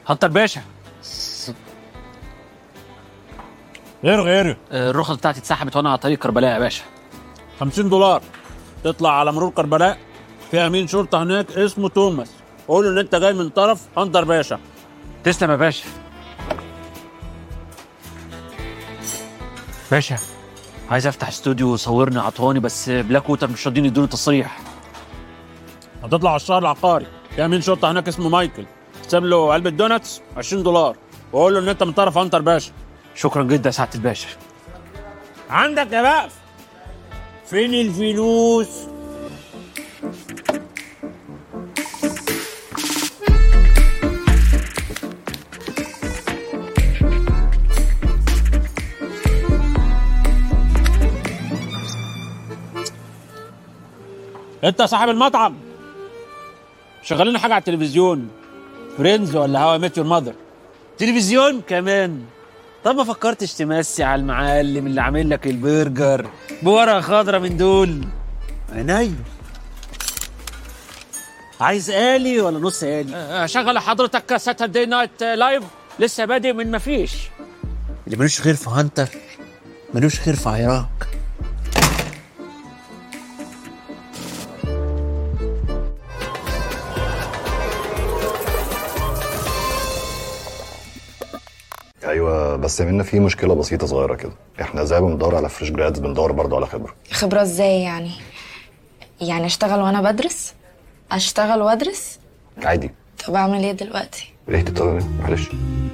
هنطر باشا. غير الرخص بتاعتي اتسحبت وانا على طريق كربلاء يا باشا. $50 تطلع على مرور كربلاء، في امين شرطه هناك اسمه توماس، قول له ان انت جاي من طرف هنطر باشا. تسلم يا باشا. باشا عايز افتح استوديو وصورني عطواني، بس بلاك ووتر مش راضيين يدوني تصريح. هتطلع على الشهر العقاري، في امين شرطه هناك اسمه مايكل، سيب له علبه دوناتس $20 وقول له ان انت من طرف هنطر باشا. شكرا جدا يا سعاده الباشا. عندك يا بقى فين الفلوس؟ انت صاحب المطعم، شغالين حاجه على التلفزيون، فريندز ولا هاو اي ميت يور ماذر؟ تلفزيون كمان؟ طب ما فكرتش تمسي على المعلم اللي عامل لك البرجر بورقه خضرا من دول؟ عينيا. عايز آلي ولا نص آلي؟ شغل حضرتك ساتردي نايت لايف، لسه بادئ من مفيش. اللي ملوش خير في هانتر ملوش خير في عراق. ايوه بس منا في مشكله بسيطه صغيره كده، احنا زي ما بندور على فريش جرادز بندور برضه على خبره ازاي يعني اشتغل وانا بدرس؟ اشتغل وادرس عادي. طب اعمل ايه دلوقتي؟ ايه تطلعي معلش.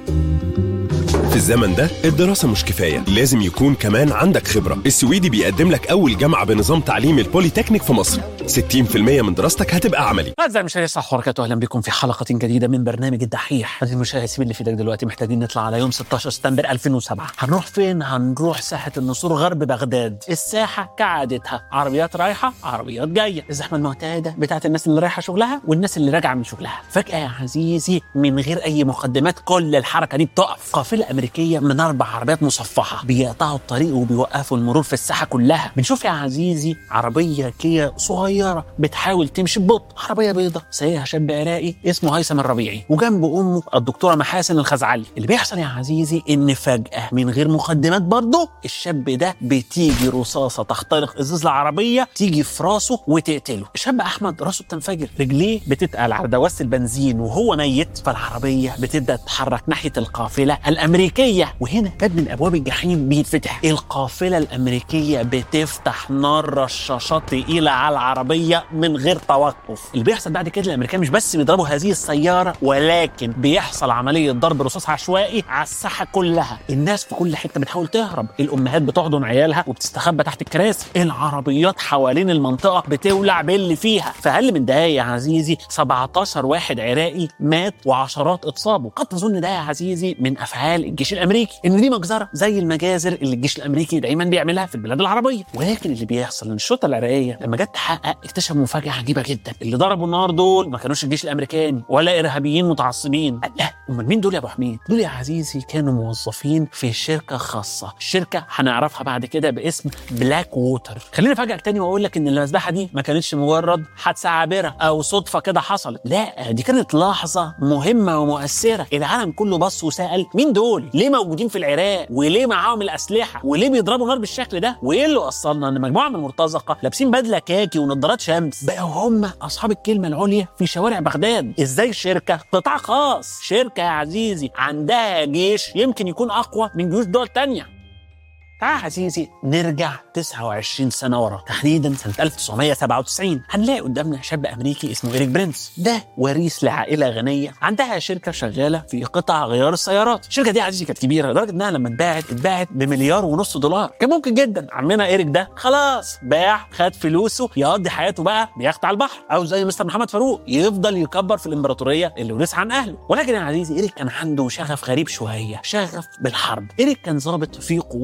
في الزمن ده الدراسة مش كفاية، لازم يكون كمان عندك خبرة. السويدي بيقدم لك أول جامعة بنظام تعليم البوليتكنيك في مصر. 60% من دراستك هتبقى عملي. أعزائي المشاهدين السلام عليكم، أهلا بكم في حلقة جديدة من برنامج الدحيح. هذه المشاهد سيب اللي في ايدك دلوقتي، محتاجين نطلع على يوم 16 سبتمبر 2007. هنروح فين؟ هنروح ساحة النسور غرب بغداد. الساحة كعادتها عربيات رايحة عربيات جاية، الزحمة المعتادة بتاعت الناس اللي رايحة شغلها والناس اللي راجعة من شغلها. فجأة يا عزيزي من غير أي مقدمات كل الحركة دي بتقف. قافلة أمريكية من 4 عربيات مصفحة بيقطعوا الطريق وبيوقفوا المرور في الساحة كلها. بنشوف يا عزيزي عربية كيا صغيرة بتحاول تمشي ببطء، عربية بيضة سايقها شاب عراقي اسمه هيثم الربيعي وجنب أمه الدكتورة محاسن الخزعلي. اللي بيحصل يا عزيزي إن فجأة من غير مقدمات برضه الشاب ده بتيجي رصاصة تخترق إزاز العربية تيجي في راسه وتقتله. الشاب أحمد راسه بتنفجر، رجليه بتتقل على دواسة البنزين وهو ميت، فالعربية بتبدأ تتحرك ناحية القافلة الأمريكية. وهنا باب من ابواب الجحيم بيتفتح، القافله الامريكيه بتفتح نار رشاشات تقيله على العربيه من غير توقف. اللي بيحصل بعد كده الامريكان مش بس بيضربوا هذه السياره، ولكن بيحصل عمليه ضرب رصاص عشوائي على الساحه كلها. الناس في كل حته بتحاول تهرب، الامهات بتحضن عيالها وبتستخبى تحت الكراسي، العربيات حوالين المنطقه بتولع باللي فيها. في اقل من دقايق يا عزيزي 17 واحد عراقي مات وعشرات اتصابوا. قد تظن ده يا عزيزي من افعال الجيش الامريكي، ان دي مجزره زي المجازر اللي الجيش الامريكي دايما بيعملها في البلاد العربيه. ولكن اللي بيحصل ان الشرطه العراقيه لما جت تحقق اكتشفوا مفاجاه عجيبه جدا. اللي ضربوا النار دول ما كانوش الجيش الامريكاني ولا ارهابيين متعصبين، لا امال مين دول يا ابو حميد؟ دول يا عزيزي كانوا موظفين في شركه خاصه، الشركه هنعرفها بعد كده باسم بلاك ووتر. خليني افاجئك تاني واقول لك ان المذبحه دي ما كانتش مجرد حادثه عابره او صدفه كده حصلت، لا دي كانت لحظه مهمه ومؤثره. العالم كله بص وسال مين دول؟ ليه موجودين في العراق؟ وليه معاهم الاسلحه؟ وليه بيضربوا نار بالشكل ده؟ وايه اللي وصلنا ان مجموعه من المرتزقه لابسين بدله كاكي ونظارات شمس بقوا هم اصحاب الكلمه العليا في شوارع بغداد؟ ازاي شركه قطاع خاص، شركه يا عزيزي عندها جيش يمكن يكون اقوى من جيوش دول تانية؟ تعال عزيزي نرجع 29 سنة ورا، تحديدا سنة 1997. هنلاقي قدامنا شاب أمريكي اسمه إيريك برينس. ده وريث لعائلة غنية عندها شركة شغالة في قطع غيار السيارات. الشركة دي عزيزي كانت كبيرة لدرجة إنها لما اتباعت ب1.5 مليار دولار. كان ممكن جدا عمنا إيريك ده خلاص باع، خد فلوسه، يقضي حياته بقى بيخت على البحر، أو زي مستر محمد فاروق يفضل يكبر في الإمبراطورية اللي ورثها عن أهله. ولكن يا عزيزي إيريك كان عنده شغف غريب شوية، شغف بالحرب. إيريك كان ضابط في قوات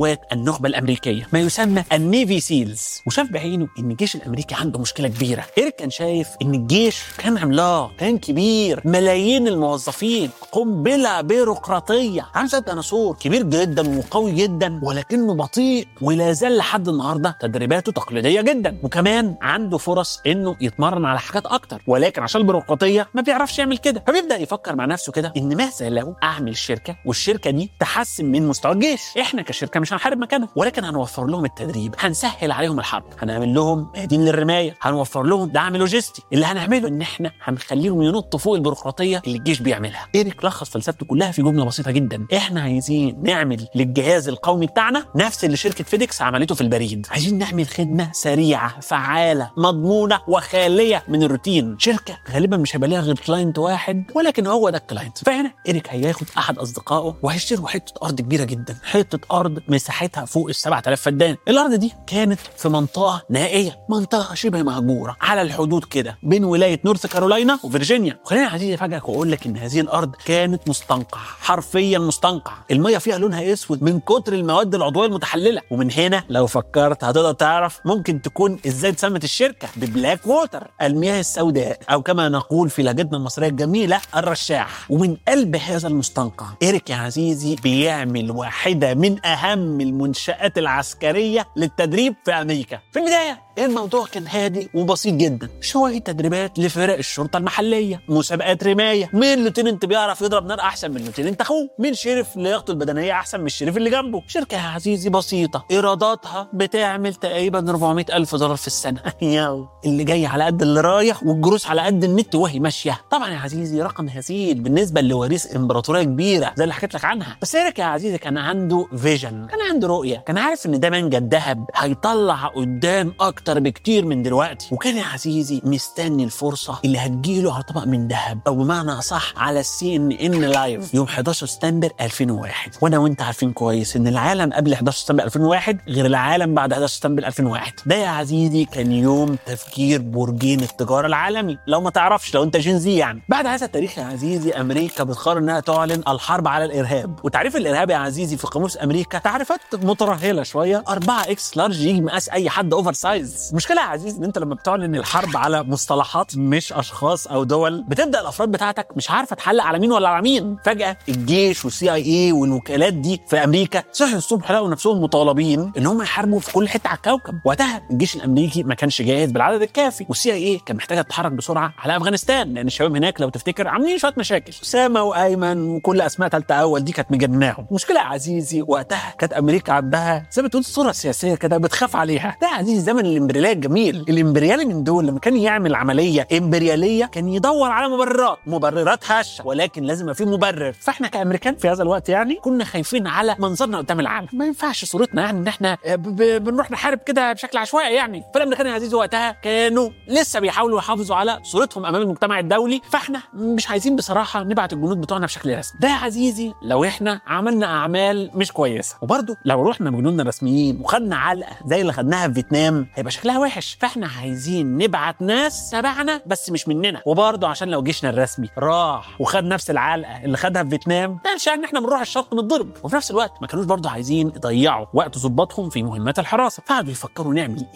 النخبة الأمريكية، ما يسمى النيفي سيلز، وشاف بعينه إن الجيش الأمريكي عنده مشكلة كبيرة. إيريك كان شايف إن الجيش كان عملاق، كان كبير، ملايين الموظفين، قنبلة بيروقراطية، عامل زي الديناصور، كبير جدا وقوي جدا ولكنه بطيء ولا زال لحد النهارده تدريباته تقليدية جدا، وكمان عنده فرص إنه يتمرن على حاجات أكتر، ولكن عشان البيروقراطية ما بيعرفش يعمل كده. فبيبدأ يفكر مع نفسه كده إن ماذا لو أعمل شركة والشركة دي تحسن من مستوى الجيش. إحنا كشركة مش هنحارب مكانهم، ولكن هنوفر لهم التدريب، هنسهل عليهم الحرب، هنعمل لهم ميادين للرماية، هنوفر لهم دعم لوجستي. اللي هنعمله إن إحنا هنخليهم ينطوا فوق البيروقراطية اللي الجيش بيعملها. إيريك لخص فلسفته كلها في جملة بسيطة جدا: إحنا عايزين نعمل للجهاز القومي بتاعنا نفس اللي شركة فيديكس عملته في البريد. عايزين نعمل خدمة سريعة فعالة مضمونة وخالية من الروتين. شركة غالبا مش هيبقى ليها غير كلاينت واحد، ولكن هو ده الكلاينت. فهنا إيريك هياخد أحد أصدقائه وهيشتروا حتة أرض كبيرة جدا، حتة أرض مساحتها فوق 7000 فدان. الأرض دي كانت في منطقة نائية، منطقة شبه مهجورة على الحدود كده بين ولاية نورث كارولاينا وفرجينيا. وخلينا عايزين افاجئك واقول لك ان هذه الارض كانت مستنقع، حرفيا مستنقع، الميه فيها لونها اسود من كتر المواد العضويه المتحلله. ومن هنا لو فكرت هتقدر تعرف ممكن تكون ازاي اتسمت الشركه ببلاك ووتر، المياه السوداء، او كما نقول في لهجتنا المصريه الجميله الرشاح. ومن قلب هذا المستنقع إيريك يا عزيزي بيعمل واحده من اهم المنشآت العسكريه للتدريب في امريكا. في البدايه الموضوع كان هادي وبسيط جدا، شويه تدريبات لفرق الشرطه المحليه، مسابقات رمايه، مين لوتيننت بيعرف يضرب نار احسن من لوتيننت اخوه، مين شريف لياقته البدنيه احسن من الشريف اللي جنبه. شركه يا عزيزي بسيطه، ايراداتها بتعمل تقريبا $400,000 في السنه. اللي جاي على قد اللي رايح، والجروس على قد النت وهي ماشيه. طبعا يا عزيزي رقم هزيل بالنسبه لوريث امبراطوريه كبيره زي اللي حكيت لك عنها، بس إيريك يا عزيزي كان عنده فيجن، كان عنده رؤيه، كان عارف ان ده منجم الذهب هيطلع قدام اكتر بكتير من دلوقتي. وكان يا عزيزي مستني الفرصه اللي هتجيله على طبق من ذهب، او بمعنى اصح على CNN لايف يوم 11 سبتمبر 2001. وانا وانت عارفين كويس ان العالم قبل 11 سبتمبر 2001 غير العالم بعد 11 سبتمبر 2001. ده يا عزيزي كان يوم تفجير برجين التجاره العالمي، لو ما تعرفش، لو انت جنزي يعني. بعد هذا التاريخ يا عزيزي امريكا بتقرر انها تعلن الحرب على الارهاب. وتعريف الارهاب يا عزيزي في قاموس امريكا تعريفات مترهله شويه، 4X لارج يجي مقاس اي حد اوفر سايز. المشكله يا عزيزي ان انت لما بتعلن الحرب على مصطلحات مش اشخاص او دول، بتبدا الافراد بتاعتك مش عارفه تحلق على مين ولا على مين. فجاه الجيش والCIA والوكالات دي في امريكا صحوا الصبح لقوا نفسهم مطالبين ان هم يحاربوا في كل حته على الكوكب. وقتها الجيش الامريكي ما كانش جاهز بالعدد الكافي، والCIA كان محتاجه تتحرك بسرعه على افغانستان، لان الشباب هناك لو تفتكر عاملين شويه مشاكل، اسامه وايمن وكل اسماء ثالثه اول دي كانت مجنناهم. المشكله يا عزيزي وقتها كانت امريكا عندها زي ما تقول صوره سياسيه كده بتخاف عليها. ده يا عزيزي زمن الامبرياليه الجميل. الامبريالي من دول لما كان يعمل عمليه امبرياليه كان يدور على مبررات هشه، ولكن لازم في مبرر. فاحنا كامريكان في هذا الوقت يعني كنا خايفين على منظرنا قدام العالم، ما ينفعش صورتنا يعني ان احنا بنروح نحارب كده بشكل عشوائي يعني. فالامريكان يا عزيزي وقتها كانوا لسه بيحاولوا يحافظوا على صورتهم امام المجتمع الدولي، فاحنا مش عايزين بصراحه نبعت الجنود بتوعنا بشكل رسمي. ده يا عزيزي لو احنا عملنا اعمال مش كويسه، وبرده لو رحنا بجنودنا الرسميين وخدنا علقه زي اللي خدناها في فيتنام هيبقى شكلها وحش. فاحنا عايزين نبعت ناس تبعنا بس مش مننا. وبرده عشان لو جيشنا الرسمي راح وخد نفس العلقه اللي خدها في فيتنام، ده مش يعني احنا بنروح الشرق نتضرب. وفي نفس الوقت ما كانوش برده عايزين يضيعوا وقت ضباطهم في مهمات الحراسه، فقعدوا يفكروا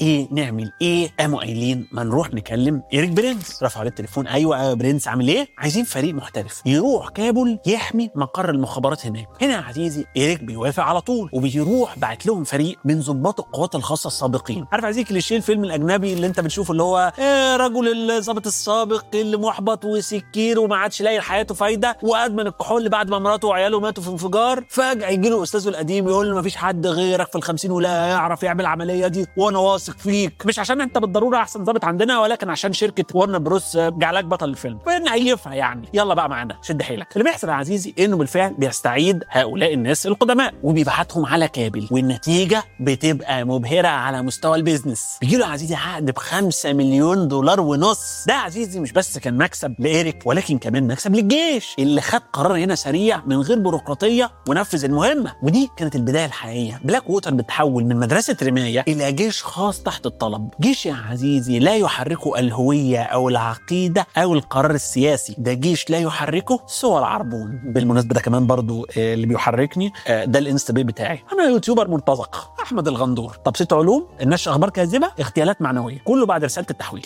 نعمل ايه. قاموا قايلين ما نروح نكلم إيريك برينس. رفعوا عليه التليفون: ايوه برينس عامل ايه؟ عايزين فريق محترف يروح كابول يحمي مقر المخابرات هناك. هنا يا عزيزي إيريك بيوافق على طول، وبيروح بعت لهم فريق من ضباط القوات الخاصه السابقين. عارف عزيزي كليشيه الفيلم الاجنبي اللي انت بتشوفه اللي هو رجل الضابط السابق اللي محبط وسكير وما عادش لاقي لحياته فايده وادمن الكحول اللي بعد ما مراته وعياله ماتوا في انفجار، فجاه يجي له استاذه القديم يقول له مفيش حد غيرك في ال50 ولا هيعرف يعمل العمليه دي، وانا واثق فيك، مش عشان انت بالضروره احسن ضابط عندنا، ولكن عشان شركه ورنر بروس جعلك بطل الفيلم. فنعيفها يعني، يلا بقى معانا شد حيلك. اللي بيحصل يا عزيزي انه بالفعل بيستعيد هؤلاء الناس القدماء وبيبعتهم على كابل، والنتيجه بتبقى مبهره على مستوى البيزنس. بيجي له يا عزيزي عقد ب$5.5 مليون. ده يا عزيزي مش بس كان مكسب لإيريك، ولكن كمان مكسب للجيش اللي خد قرار هنا سريع من غير بيروقراطيه ونفذ المهمه. ودي كانت البدايه الحقيقيه. بلاك ووتر بتحول من مدرسه رمايه الى جيش خاص تحت الطلب، جيش يا عزيزي لا يحركه الهويه او العقيده او القرار السياسي، ده جيش لا يحركه سوى العربون. بالمناسبه ده كمان برضو اللي بيحركني ده الانستا بي بتاعي، انا يوتيوبر مرتزق احمد الغندور. طب 6 علوم، النشر اخبار كاذبه، اغتيالات معنويه، كله بعد رساله التحويل.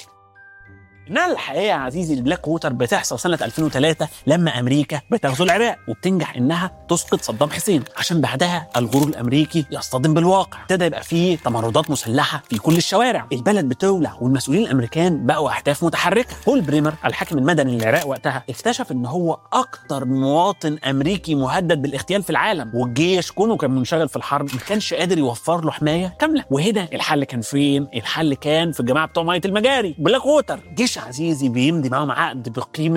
إنها الحقيقة يا عزيزي البلاك ووتر بتحصل سنة 2003 لما أمريكا بتغزو العراق وبتنجح إنها تسقط صدام حسين، عشان بعدها الغرور الأمريكي يصطدم بالواقع. ابتدى يبقى فيه تمردات مسلحة في كل الشوارع، البلد بتولع والمسؤولين الأمريكان بقوا أهداف متحركة. بول بريمر الحاكم المدني للعراق وقتها اكتشف إن هو أكتر مواطن أمريكي مهدد بالاغتيال في العالم، والجيش كونه كان منشغل في الحرب ما كانش قادر يوفر له حماية كاملة. وهنا الحل كان فين؟ الحل كان في الجماعة بتوع مية المجاري بلاك ووتر. جيش عزيزي بيمضي معاهم عقد بقيمة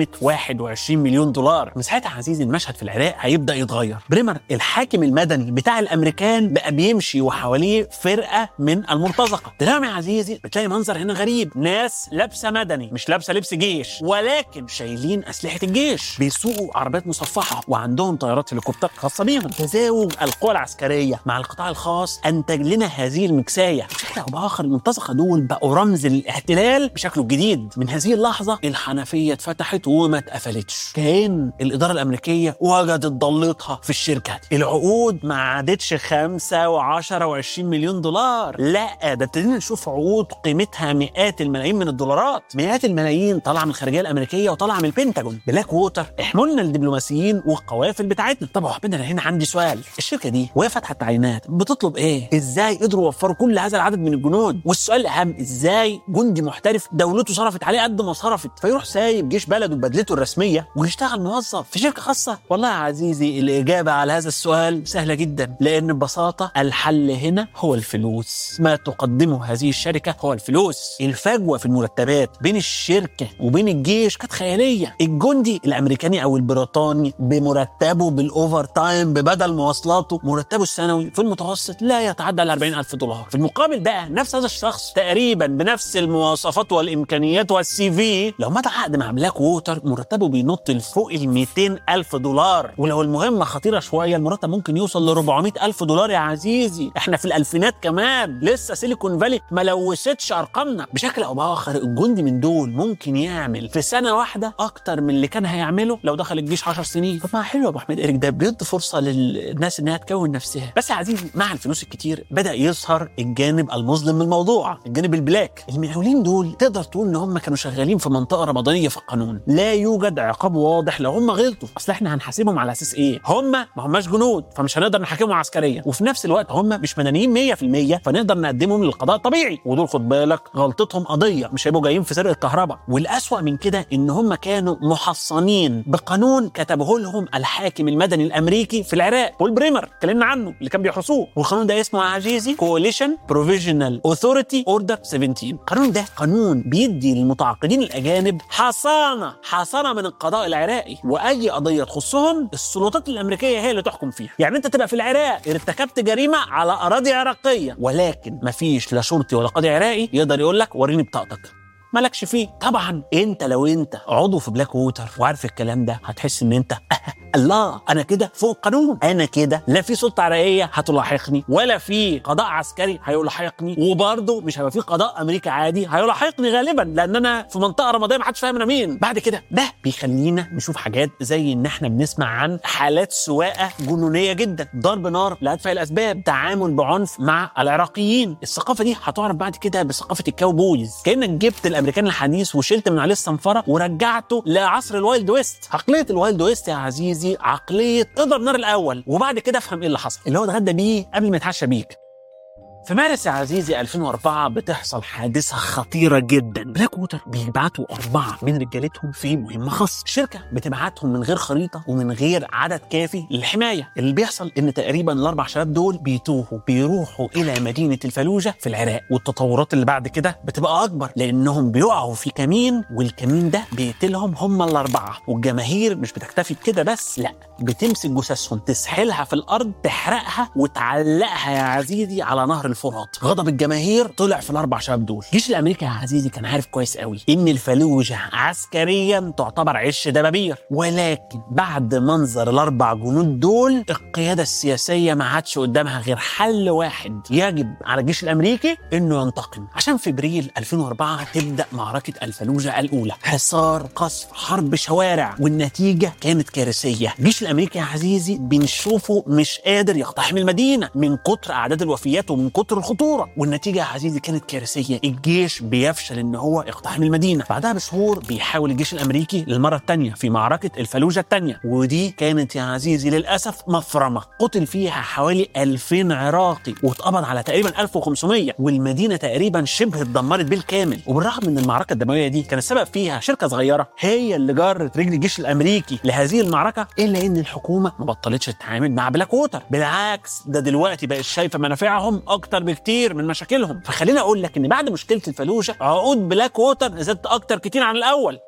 21 مليون دولار. من ساعتها عزيزي المشهد في العراق هيبدأ يتغير. بريمر الحاكم المدني بتاع الأمريكان بقى بيمشي وحواليه فرقة من المرتزقة. دلوقتي يا عزيزي بتلاقي منظر هنا غريب، ناس لابسة مدني مش لابسة لبس جيش، ولكن شايلين أسلحة الجيش، بيسوقوا عربيات مصفحة وعندهم طيارات هليكوبتر خاصة بيهم. تزاوج القوى العسكرية مع القطاع الخاص أنتج لنا هذه المكساية. بشكل أو بآخر المرتزقة دول بقوا رمز الاحتلال بشكله الجديد. من هذه اللحظة الحنفية اتفتحت وما اتقفلتش، كأن الإدارة الأمريكية وجدت ضلتها في الشركة دي. العقود ما عادتش 5 و10 و20 مليون دولار، لا ده ابتدينا نشوف عقود قيمتها مئات الملايين من الدولارات، مئات الملايين طالعة من الخارجية الأمريكية وطالعة من البنتاجون. بلاك ووتر احملنا الدبلوماسيين والقوافل بتاعتنا. طب انا هنا عندي سؤال، الشركة دي وهي فاتحة التعيينات بتطلب ايه؟ ازاي قدروا يوفروا كل هذا العدد من الجنود؟ والسؤال الأهم، ازاي جندي محترف دولته صرفت عليه قد ما صرفت فيروح سايب جيش بلده ببدلته الرسمية ويشتغل موظف في شركة خاصة؟ والله يا عزيزي الإجابة على هذا السؤال سهلة جدا، لأن ببساطة الحل هنا هو الفلوس. ما تقدمه هذه الشركة هو الفلوس. الفجوة في المرتبات بين الشركة وبين الجيش كانت خيالية. الجندي الأمريكاني أو البريطاني بمرتبه بالأوفر تايم ببدل مواصلاته مرتبه السنوي في المتوسط لا يتعدى ال 40,000 دولار. في المقابل بقى نفس هذا الشخص تقريبا بنفس المواصفات والإمكانيات والسي في لو مضى عقد مع بلاك ووتر مرتبه بينط لفوق ال 200,000 دولار. ولو المهمة خطيرة شوية المرتب ممكن يوصل ل 400,000 دولار يا عزيزي. احنا في الألفينات كمان، لسه سيليكون فالي ما لوثتش أرقامنا. بشكل أو بآخر الجندي من دول ممكن يعمل في سنة واحدة أكتر من اللي كان هيعمله لو دخل الجيش 10 سنين. طب ما حلو يا أبو حميد إيريك، ده بيدي فرصة للناس إنها تكون نفسها. بس يا عزيزي مع الفلوس الكتير بدأ يظهر الجانب المظلم من الموضوع، الجانب البلاك. المقاولين دول تقدر تقول إن هم كانوا شغالين في منطقة رمضانية في القانون، لا يوجد عقاب واضح لو هم غلطوا. اصل احنا هنحاسبهم على اساس ايه؟ هم ما هماش جنود فمش هنقدر نحاكمهم عسكريا، وفي نفس الوقت هم مش مدنيين 100% فنقدر نقدمهم للقضاء الطبيعي. ودول خد بالك غلطتهم قضيه، مش هيبقوا جايين في سرقه كهرباء. والاسوأ من كده ان هم كانوا محصنين بقانون كتبه لهم الحاكم المدني الامريكي في العراق بول بريمر، اتكلمنا عنه اللي كان بيحرسوه. والقانون ده اسمه عزيزي كواليشن بروفيجنال اوثوريتي اوردر 17. القانون ده قانون بيدي للمتعاقدين الاجانب حصانه من القضاء العراقي، واي قضيه تخصهم السلطات الامريكيه هي اللي تحكم فيها. يعني انت تبقى في العراق ارتكبت جريمه على اراضي عراقيه، ولكن مفيش لا شرطي ولا قاضي عراقي يقدر يقول لك وريني بطاقتك، مالكش فيه. طبعا انت لو انت عضو في بلاك ووتر وعارف الكلام ده هتحس ان انت الله انا كده فوق القانون، انا كده لا في سلطه عراقيه هتلاحقني ولا في قضاء عسكري هيلاحقني، وبرضه مش هيبقى في قضاء امريكي عادي هيلاحقني غالبا لان انا في منطقه رماديه ما حدش فاهم انا مين. بعد كده ده بيخلينا نشوف حاجات زي ان احنا بنسمع عن حالات سواقه جنونيه جدا، ضرب نار لادفع الاسباب، تعامل بعنف مع العراقيين. الثقافه دي هتعرف بعد كده بثقافه الكاوبويز، كانك جبت الامريكان الحديث وشلت من عليه الصنفره ورجعته لعصر الوايلد ويست. عقليه الوايلد ويست يا عزيزي عقليه اضرب نار الاول وبعد كده افهم ايه اللي حصل، اللي هو اتغدى بيه قبل ما يتعشى بيك. في مارس يا عزيزي 2004 بتحصل حادثة خطيرة جدا. بلاك ووتر بيبعتوا 4 من رجالتهم في مهمة خاصة. الشركة بتبعتهم من غير خريطة ومن غير عدد كافي للحماية. اللي بيحصل ان تقريبا ال4 شباب دول بيروحوا الى مدينة الفلوجة في العراق، والتطورات اللي بعد كده بتبقى اكبر لانهم بيقعوا في كمين، والكمين ده بيقتلهم هم ال4. والجماهير مش بتكتفي بكده بس، لا بتمسك جثثهم تسحلها في الارض تحرقها وتعلقها يا عزيزي على نهر الفرات. غضب الجماهير طلع في ال4 شباب دول. الجيش الامريكي يا عزيزي كان عارف كويس قوي ان الفلوجة عسكريا تعتبر عش دبابير، ولكن بعد منظر ال4 جنود دول القيادة السياسية ما عادش قدامها غير حل واحد يجب على الجيش الامريكي انه ينتقم. عشان في ابريل 2004 تبدأ معركة الفلوجة الاولى، حصار، قصف، حرب شوارع، والنتيجة كانت كارثية. الجيش الامريكي يا عزيزي بنشوفه مش قادر يقتحم المدينة من كتر اعداد الوفيات ومن كتر الخطورة، والنتيجة يا عزيزي كانت كارثية. الجيش بيفشل ان هو يقتحم المدينة. بعدها بشهور بيحاول الجيش الامريكي للمرة الثانية في معركة الفلوجة الثانية، ودي كانت يا عزيزي للاسف مفرمة قتل فيها حوالي 2000 عراقي واتقبض على تقريبا 1500، والمدينة تقريبا شبه اتدمرت بالكامل. وبالرغم من المعركة الدموية دي كان السبب فيها شركة صغيرة هي اللي جرت رجل الجيش الامريكي لهذه المعركة، الا ان الحكومة ما بطلتش تتعامل مع بلاك ووتر. بالعكس ده دلوقتي بقت شايفة منافعهم اكتر بكتير من مشاكلهم. فخليني اقول لك ان بعد مشكلة الفلوجة عقود بلاك ووتر زادت اكتر كتير عن الاول.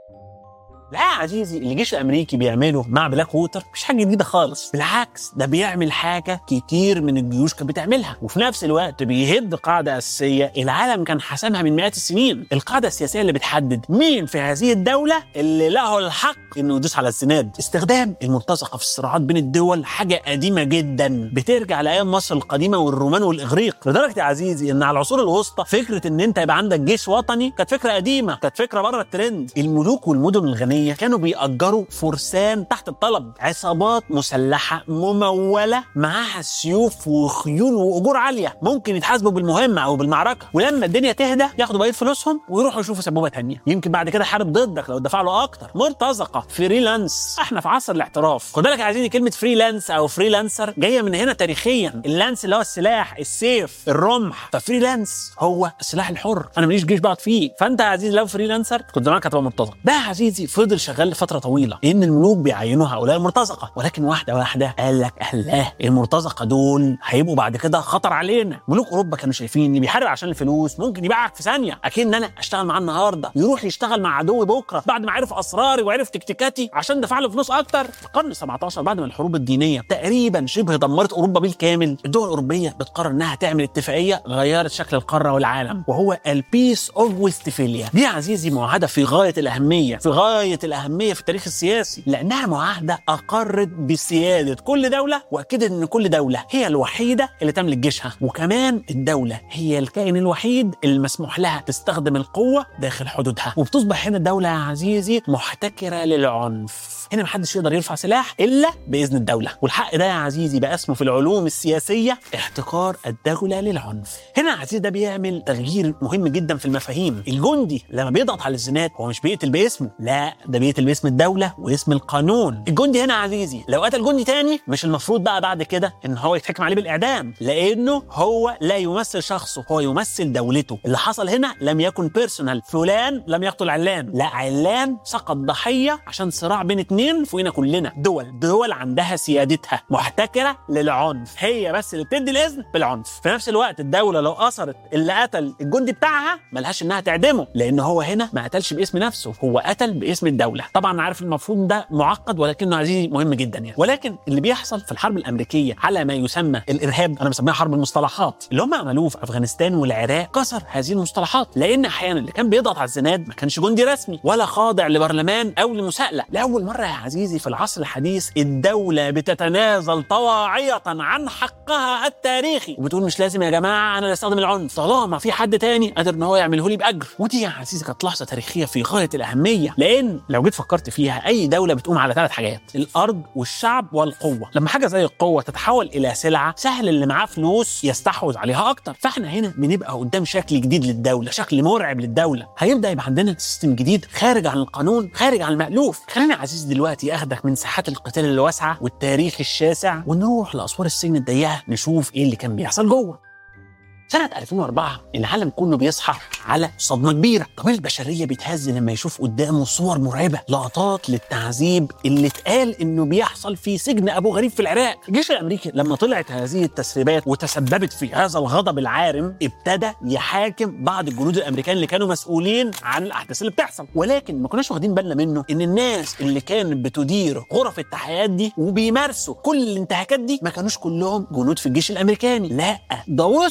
لا يا عزيزي، اللي الجيش الامريكي بيعمله مع بلاك ووتر مش حاجه جديده خالص، بالعكس ده بيعمل حاجه كتير من الجيوش كانت بتعملها، وفي نفس الوقت بيهد قاعده اساسيه العالم كان حسمها من مئات السنين. القاعده السياسيه اللي بتحدد مين في هذه الدوله اللي له الحق انه يدوس على الزناد. استخدام المرتزقه في الصراعات بين الدول حاجه قديمه جدا بترجع لايام مصر القديمه والرومان والاغريق. لدرجه يا عزيزي ان على العصور الوسطى فكره ان انت يبقى عندك جيش وطني كانت فكره قديمه، كانت فكره بره الترند. الملوك والمدن الغنيه كانوا بيأجروا فرسان تحت الطلب، عصابات مسلحة ممولة معاها سيوف وخيول وأجور عالية، ممكن يتحاسبوا بالمهمة أو بالمعركة، ولما الدنيا تهدى ياخدوا بقية فلوسهم ويروحوا يشوفوا سبوبة تانية، يمكن بعد كده حارب ضدك لو دفع له أكتر. مرتزقة، فريلانس. احنا في عصر الاحتراف. خد بالك يا عزيزي كلمة فريلانس أو فريلانسر جاية من هنا تاريخيا. اللانس اللي هو السلاح، السيف، الرمح، ففريلانس هو السلاح الحر. أنا ماليش جيش بقعد فيه. فأنت يا عزيزي لو فريلانسر كنت زمانك هتبقى مرتزق. ده يا عزيزي فضل شغال لفترة طويلة ان الملوك بيعينوا هؤلاء المرتزقة، ولكن واحدة واحدة قال لك الله المرتزقة دول هيبقوا بعد كده خطر علينا. ملوك اوروبا كانوا شايفين ان بيحارب عشان الفلوس ممكن يبيعك في ثانية، اكيد انا اشتغل معاه النهارده يروح يشتغل مع عدوي بكره بعد ما عرف اسراري وعرف تكتيكاتي عشان دفع له فلوس اكتر. في القرن 17 بعد ما الحروب الدينية تقريبا شبه دمرت اوروبا بالكامل، الدول الاوروبية بتقرر انها تعمل اتفاقية غيرت شكل القارة والعالم، وهو البيس اوف ويستفاليا. دي يا عزيزي معاهدة في غاية الأهمية، في غاية الأهمية في التاريخ السياسي، لأنها معاهدة أقرت بسيادة كل دولة وأكدت أن كل دولة هي الوحيدة اللي تملك جيشها، وكمان الدولة هي الكائن الوحيد اللي مسموح لها تستخدم القوة داخل حدودها. وبتصبح هنا الدولة يا عزيزي محتكرة للعنف. هنا محدش يقدر يرفع سلاح إلا بإذن الدولة، والحق ده يا عزيزي بقى اسمه في العلوم السياسية احتكار الدولة للعنف. هنا يا عزيزي ده بيعمل تغيير مهم جدا في المفاهيم. الجندي لما بيضغط على الزناد هو مش بيقتل باسمه، لا ده بيقتل باسم الدولة واسم القانون. الجندي هنا يا عزيزي لو قتل جندي تاني مش المفروض بقى بعد كده ان هو يتحكم عليه بالإعدام، لأنه هو لا يمثل شخصه، هو يمثل دولته. اللي حصل هنا لم يكن بيرسونال، فلان لم يقتل علان، لا علان سقط ضحية عشان صراع بين اتنين فوقنا كلنا. دول عندها سيادتها محتكرة للعنف، هي بس اللي بتدي الإذن بالعنف. في نفس الوقت الدولة لو أثرت اللي قتل الجندي بتاعها ملهاش إنها تعدمه، لأن هو هنا ما قتلش باسم نفسه، هو قتل باسم الدولة. طبعا عارف المفهوم ده معقد ولكنه عزيزي مهم جدا يعني. ولكن اللي بيحصل في الحرب الأمريكية على ما يسمى الإرهاب، أنا بسميها حرب المصطلحات، اللي هم عملوه في أفغانستان والعراق كسر هذه المصطلحات، لأن أحيانا اللي كان بيضغط على الزناد ما كانش جندي رسمي ولا خاضع لبرلمان أو لمساءلة. لأول مرة يا عزيزي في العصر الحديث الدولة بتتنازل طواعية عن حقها التاريخي وبتقول مش لازم يا جماعة أنا اللي استخدم العنف طالما في حد تاني قادر إن هو يعمله لي بأجر. ودي يا عزيزي كانت لحظة تاريخية في غاية الأهمية، لأن لو جيت فكرت فيها أي دولة بتقوم على 3 حاجات: الأرض والشعب والقوة. لما حاجة زي القوة تتحول إلى سلعة سهل اللي معاه فلوس يستحوذ عليها أكتر. فإحنا هنا بنبقى قدام شكل جديد للدولة، شكل مرعب للدولة. هيبدأ يبقى عندنا سيستم جديد خارج عن القانون، خارج عن المألوف. خلينا يا عزيزي دلوقتي أخدك من ساحات القتال الواسعة والتاريخ الشاسع ونروح لأسوار السجن الضيقة نشوف إيه اللي كان بيحصل جوه. سنة 2004 العالم كله بيصحى على صدمة كبيرة. القبيلة البشرية بيتهز لما يشوف قدامه صور مرعبة، لقطات للتعذيب اللي اتقال انه بيحصل في سجن ابو غريب في العراق. الجيش الامريكي لما طلعت هذه التسريبات وتسببت في هذا الغضب العارم ابتدى يحاكم بعض الجنود الامريكان اللي كانوا مسؤولين عن الاحداث اللي بتحصل، ولكن ما كناش واخدين بالنا منه ان الناس اللي كانت بتدير غرف التحقيقات دي وبيمارسوا كل الانتهاكات دي ما كانوش كلهم جنود في الجيش الامريكاني، لا ده وسط الجنود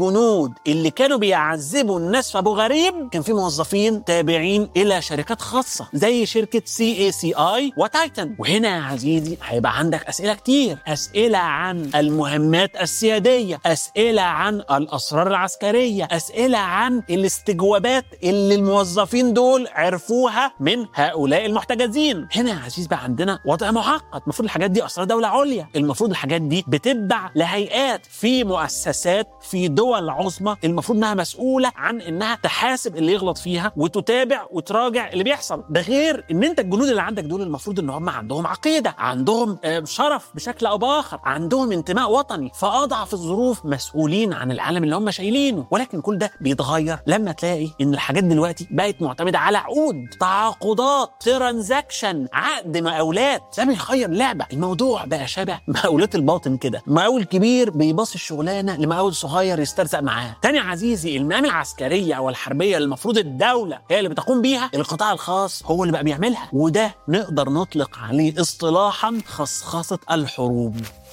الجنود اللي كانوا بيعذبوا الناس في ابو غريب كان في موظفين تابعين الى شركات خاصه زي شركه CACI وتايتن. وهنا يا عزيزي هيبقى عندك اسئله كتير، اسئله عن المهمات السياديه، اسئله عن الاسرار العسكريه، اسئله عن الاستجوابات اللي الموظفين دول عرفوها من هؤلاء المحتجزين. هنا يا عزيز بقى عندنا وضع معقد. المفروض الحاجات دي اسرار دوله عليا، المفروض الحاجات دي بتتبع لهيئات في مؤسسات في دول عظمى المفروض انها مسؤوله عن انها تحاسب اللي يغلط فيها وتتابع وتراجع اللي بيحصل. ده غير ان انت الجنود اللي عندك دول المفروض ان هم عندهم عقيده، عندهم شرف بشكل او باخر، عندهم انتماء وطني، فاضعف الظروف مسؤولين عن العالم اللي هم شايلينه. ولكن كل ده بيتغير لما تلاقي ان الحاجات دلوقتي بقت معتمده على عقود، تعاقدات، ترانزاكشن، عقد مقاولات. ده بيغير لعبه. الموضوع بقى شبه مقاولات الباطن كده، مقاول كبير بيباص الشغلانه لمقاول صغير يسترزق معاه. تاني عزيزي، المهام العسكريه او الحربيه اللي المفروض الدوله هي اللي بتقوم بيها، القطاع الخاص هو اللي بقى بيعملها. وده نقدر نطلق عليه اصطلاحا خصخصه الحروب.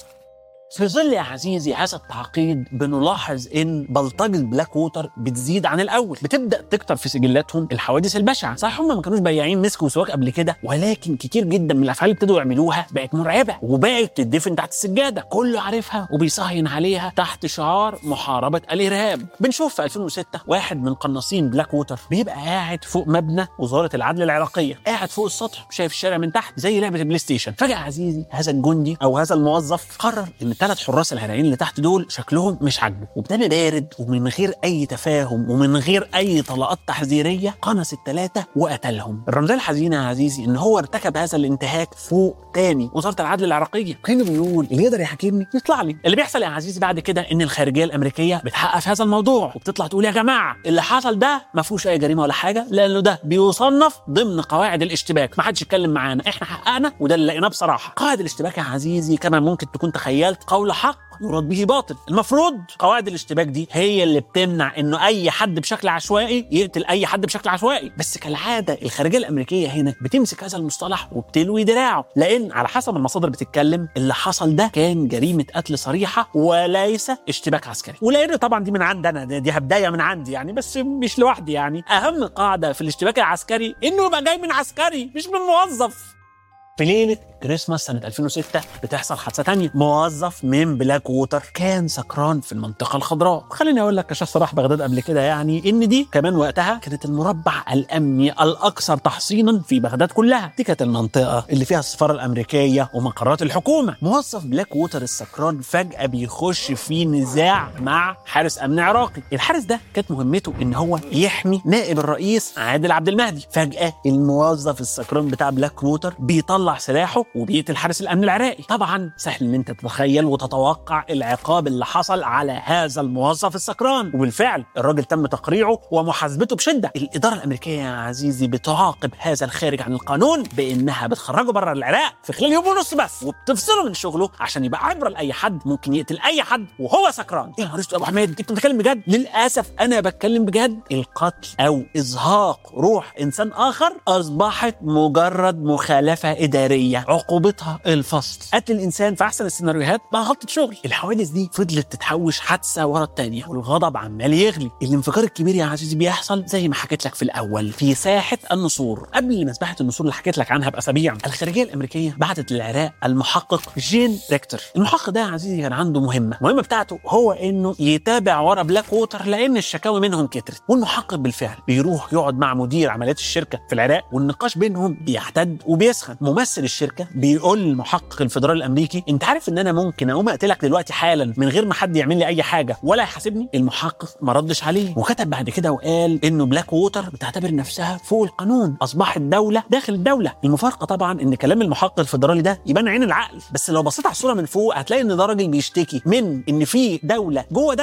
في ظل يا عزيزي هذا التعقيد بنلاحظ ان بلطجة بلاك ووتر بتزيد عن الاول، بتبدا تكتر في سجلاتهم الحوادث البشعه. صحيح هم ما كانوش بياعين مسك وسواك قبل كده، ولكن كتير جدا من الافعال اللي ابتدوا يعملوها بقت مرعبه وبقت تدفن تحت السجاده، كله عارفها وبيصهين عليها تحت شعار محاربه الارهاب. بنشوف في 2006 واحد من قناصين بلاك ووتر بيبقى قاعد فوق مبنى وزاره العدل العراقيه، قاعد فوق السطح شايف الشارع من تحت زي لعبه البلاي ستيشن. فجاه عزيزي هذا الجندي او هذا الموظف قرر ان 3 حراس العراقيين اللي تحت دول شكلهم مش عاجبه، وبدم بارد ومن غير اي تفاهم ومن غير اي طلقات تحذيريه قنص ال3 وقتلهم. الرمزيه الحزينه يا عزيزي ان هو ارتكب هذا الانتهاك فوق تاني وزاره العدل العراقيه. كانه بيقول اللي يقدر يحاكمني يطلع لي. اللي بيحصل يا عزيزي بعد كده ان الخارجيه الامريكيه بتحقق في هذا الموضوع وبتطلع تقول يا جماعه اللي حصل ده ما فيهوش اي جريمه ولا حاجه، لانه ده بيصنف ضمن قواعد الاشتباك، ما حدش يتكلم معانا، احنا حققنا وده اللي لقيناه بصراحه. قواعد الاشتباك يا عزيزي كما ممكن تكون تخيلت قول حق يراد به باطل. المفروض قواعد الاشتباك دي هي اللي بتمنع انه اي حد بشكل عشوائي يقتل اي حد بشكل عشوائي، بس كالعاده الخارجيه الامريكيه هنا بتمسك هذا المصطلح وبتلوي دراعه، لان على حسب المصادر بتتكلم اللي حصل ده كان جريمه قتل صريحه وليس اشتباك عسكري. ولان طبعا دي من عندي انا، دي بدايه من عندي يعني، بس مش لوحدي يعني. اهم قاعده في الاشتباك العسكري انه يبقى جاي من عسكري مش من موظف. في ليلة كريسماس سنة 2006 بتحصل حادثة تانية. موظف من بلاك ووتر كان سكران في المنطقة الخضراء. خليني أقول لك كشخص راح بغداد قبل كده يعني إن دي كمان وقتها كانت المربع الأمني الأكثر تحصينا في بغداد كلها. دي كانت المنطقة اللي فيها السفارة الأمريكية ومقرات الحكومة. موظف بلاك ووتر السكران فجأة بيخش في نزاع مع حارس أمن عراقي. الحارس ده كانت مهمته إن هو يحمي نائب الرئيس عادل عبد المهدي. فجأة الموظف السكران بتاع بلاك ووتر بيطلع سلاحه وبيقتل حارس الامن العراقي. طبعا سهل ان انت تتخيل وتتوقع العقاب اللي حصل على هذا الموظف السكران، وبالفعل الراجل تم تقريعه ومحاسبته بشده. الاداره الامريكيه يا عزيزي بتعاقب هذا الخارج عن القانون بانها بتخرجه بره العراق في خلال يوم ونص بس، وبتفصله من شغله عشان يبقى عبره لاي حد ممكن يقتل اي حد وهو سكران. يا نهار اسود يا ابو حميد، انت بتتكلم بجد؟ للاسف انا بتكلم بجد. القتل او ازهاق روح انسان اخر اصبحت مجرد مخالفه إدارية عقوبتها الفصل. قتل الإنسان في أحسن السيناريوهات بقى غلطة شغل. الحوادث دي فضلت تتحوش حادثة ورا التانية والغضب عمال يغلي. الانفجار الكبير يا عزيزي بيحصل زي ما حكيت لك في الأول في ساحة النسور. قبل مسبحة النسور اللي حكيت لك عنها بأسابيع، الخارجية الأمريكية بعتت للعراق المحقق جين ريكتر. المحقق ده يا عزيزي كان عنده المهمة بتاعته هو إنه يتابع ورا بلاك ووتر لأن الشكاوي منهم كترت. والمحقق بالفعل بيروح يقعد مع مدير عمليات الشركة في العراق، والنقاش بينهم بيحتد وبيسخن. ممثل الشركه بيقول للمحقق الفدرالي الامريكي انت عارف ان انا ممكن اقوم اقتلك دلوقتي حالا من غير ما حد يعمل لي اي حاجه ولا يحاسبني؟ المحقق ما ردش عليه وكتب بعد كده وقال انه بلاك ووتر بتعتبر نفسها فوق القانون، اصبحت دوله داخل الدوله. المفارقه طبعا ان كلام المحقق الفدرالي ده يبان عين العقل، بس لو بصيت على الصوره من فوق هتلاقي ان ده راجل بيشتكي من ان في دوله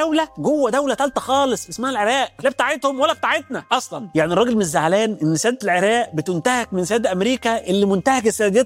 جوه دوله ثالثه خالص اسمها العراق، لا بتاعتهم ولا بتاعتنا اصلا. يعني الراجل مش زعلان ان سياده العراق بتنتهك من سياده امريكا اللي منتهك سيادتها بلاك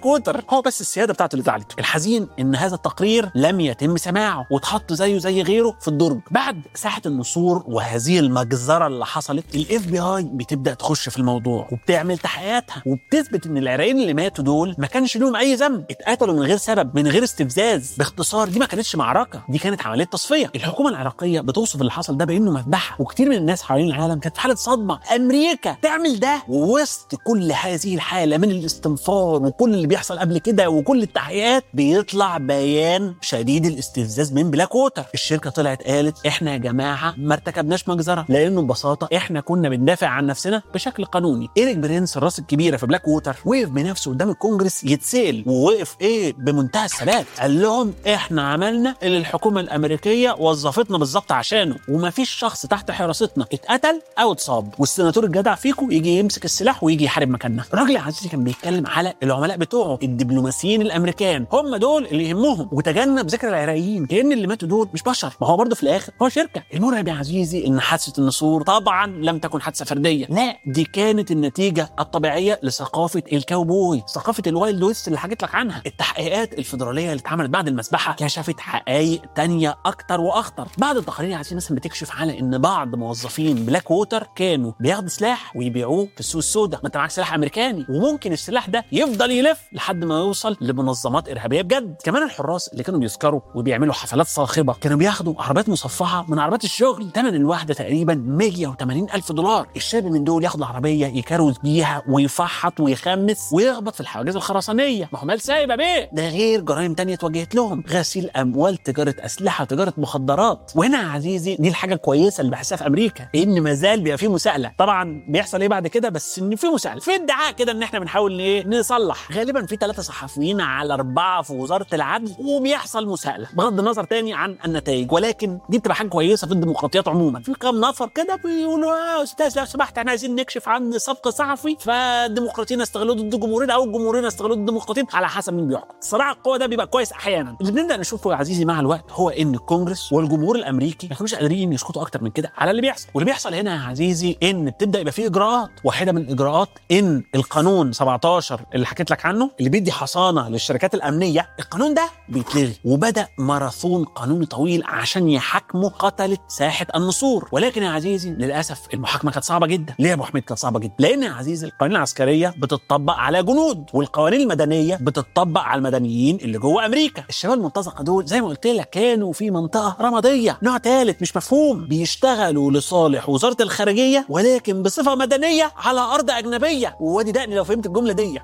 بلاك ووتر. هو بس السياده بتاعته اللي زعلته. الحزين ان هذا التقرير لم يتم سماعه واتحط زيه زي غيره في الدرج. بعد ساحه النسور وهذه المجزره اللي حصلت، الاف بي اي بتبدا تخش في الموضوع وبتعمل تحقيقاتها وبتثبت ان العراقيين اللي ماتوا دول ما كانش لهم اي ذنب، اتقتلوا من غير سبب، من غير استفزاز. باختصار دي ما كانتش معركه، دي كانت عمليه تصفيه. الحكومه العراقيه بتوصف اللي حصل ده بانه مذبحه، وكتير من الناس حوالين العالم كانت في حاله صدمه. امريكا تعمل ده ووسط كل هذه الحاله من الاستنفار وكل اللي بيحصل قبل كده وكل التحقيقات، بيطلع بيان شديد الاستفزاز من بلاك ووتر. الشركه طلعت قالت احنا يا جماعه ما ارتكبناش مجزره، لانه ببساطه احنا كنا بندافع عن نفسنا بشكل قانوني. إيريك برينس الراس الكبيره في بلاك ووتر وقف بنفسه قدام الكونجرس يتسال، ووقف بمنتهى الثبات. قال لهم احنا عملنا اللي الحكومه الامريكيه وظفتنا بالظبط عشانه، ومفيش شخص تحت حراستنا اتقتل او اتصاب، والسيناتور الجدع فيكم يجي يمسك السلاح ويجي يحارب مكاننا. الراجل العزيزي كان بيتكلم على العملاء بتوعه الدبلوماسيين الامريكان، هم دول اللي يهمهم، وتجنب ذكر العراقيين كأن اللي ماتوا دول مش بشر، ما هو برضه في الاخر هو شركه. المرعب يا عزيزي ان حادثه النسور طبعا لم تكن حادثه فرديه، لا دي كانت النتيجه الطبيعيه لثقافه الكاوبوي، ثقافه الوايلد ويست اللي حكيت لك عنها. التحقيقات الفيدراليه اللي اتعملت بعد المذبحه كشفت حقائق تانية اكتر واخطر. بعد التقارير يا عزيزي مثلا بتكشف على ان بعض موظفين بلاك ووتر كانوا بياخدوا سلاح ويبيعوه في السوق السوداء. ما انت معاك سلاح امريكاني، وممكن السلاح ده يفضل يلف لحد ما يوصل لمنظمات ارهابيه بجد. كمان الحراس اللي كانوا بيسكروا وبيعملوا حفلات صاخبه كانوا بياخدوا عربيات مصفحه من عربيات الشغل، ثمن الواحده تقريبا 180,000 دولار. الشاب من دول ياخد العربيه يكروز بيها ويفحط ويخمس ويخبط في الحواجز الخرسانيه، ما هو مال سايب يا بيه. ده غير جرائم تانية اتوجهت لهم، غسيل اموال، تجاره اسلحه، تجاره مخدرات. وهنا يا عزيزي دي الحاجه الكويسه اللي بحسها في امريكا، ان ما زال بيبقى فيه مساءله. طبعا بيحصل ايه بعد كده؟ بس ان في مساءله، في ادعاء كده ان احنا بنحاول نصلح. غالبا في 3 صحفيين على 4 في وزاره العدل، وبيحصل مساءله بغض النظر تاني عن النتائج، ولكن دي بتبقى حاجه كويسه في الديمقراطيات عموما. في كام نفر كده بيقولوا استاذ لو سمحت احنا عايزين نكشف عن سبق صحفي، فالديمقراطيين استغلوا ضد الجمهوريين او الجمهوريين استغلوا ضد الديمقراطيين، على حسب مين بيحكم. صراع القوى ده بيبقى كويس احيانا. اللي بنبدا نشوفه يا عزيزي مع الوقت هو ان الكونجرس والجمهور الامريكي ما كانوش قادرين يسكتوا اكتر من كده على اللي بيحصل. واللي بيحصل هنا يا عزيزي ان بتبدا يبقى فيه اجراءات. واحده من الاجراءات ان القانون 17 اللي حكيت لك عنه اللي بيدي حصانه للشركات الامنيه، القانون ده بيتلغي، وبدا ماراثون قانوني طويل عشان يحاكموا قتله ساحه النسور. ولكن يا عزيزي للاسف المحاكمه كانت صعبه جدا. ليه يا ابو حميد كانت صعبه جدا؟ لان يا عزيزي القوانين العسكريه بتطبق على جنود، والقوانين المدنيه بتطبق على المدنيين اللي جوه امريكا. الشباب المرتزقه دول زي ما قلت لك كانوا في منطقه رماديه، نوع ثالث مش مفهوم، بيشتغلوا لصالح وزاره الخارجيه ولكن بصفه مدنيه على ارض اجنبيه. وادي دقني لو فهمت الجمله دي.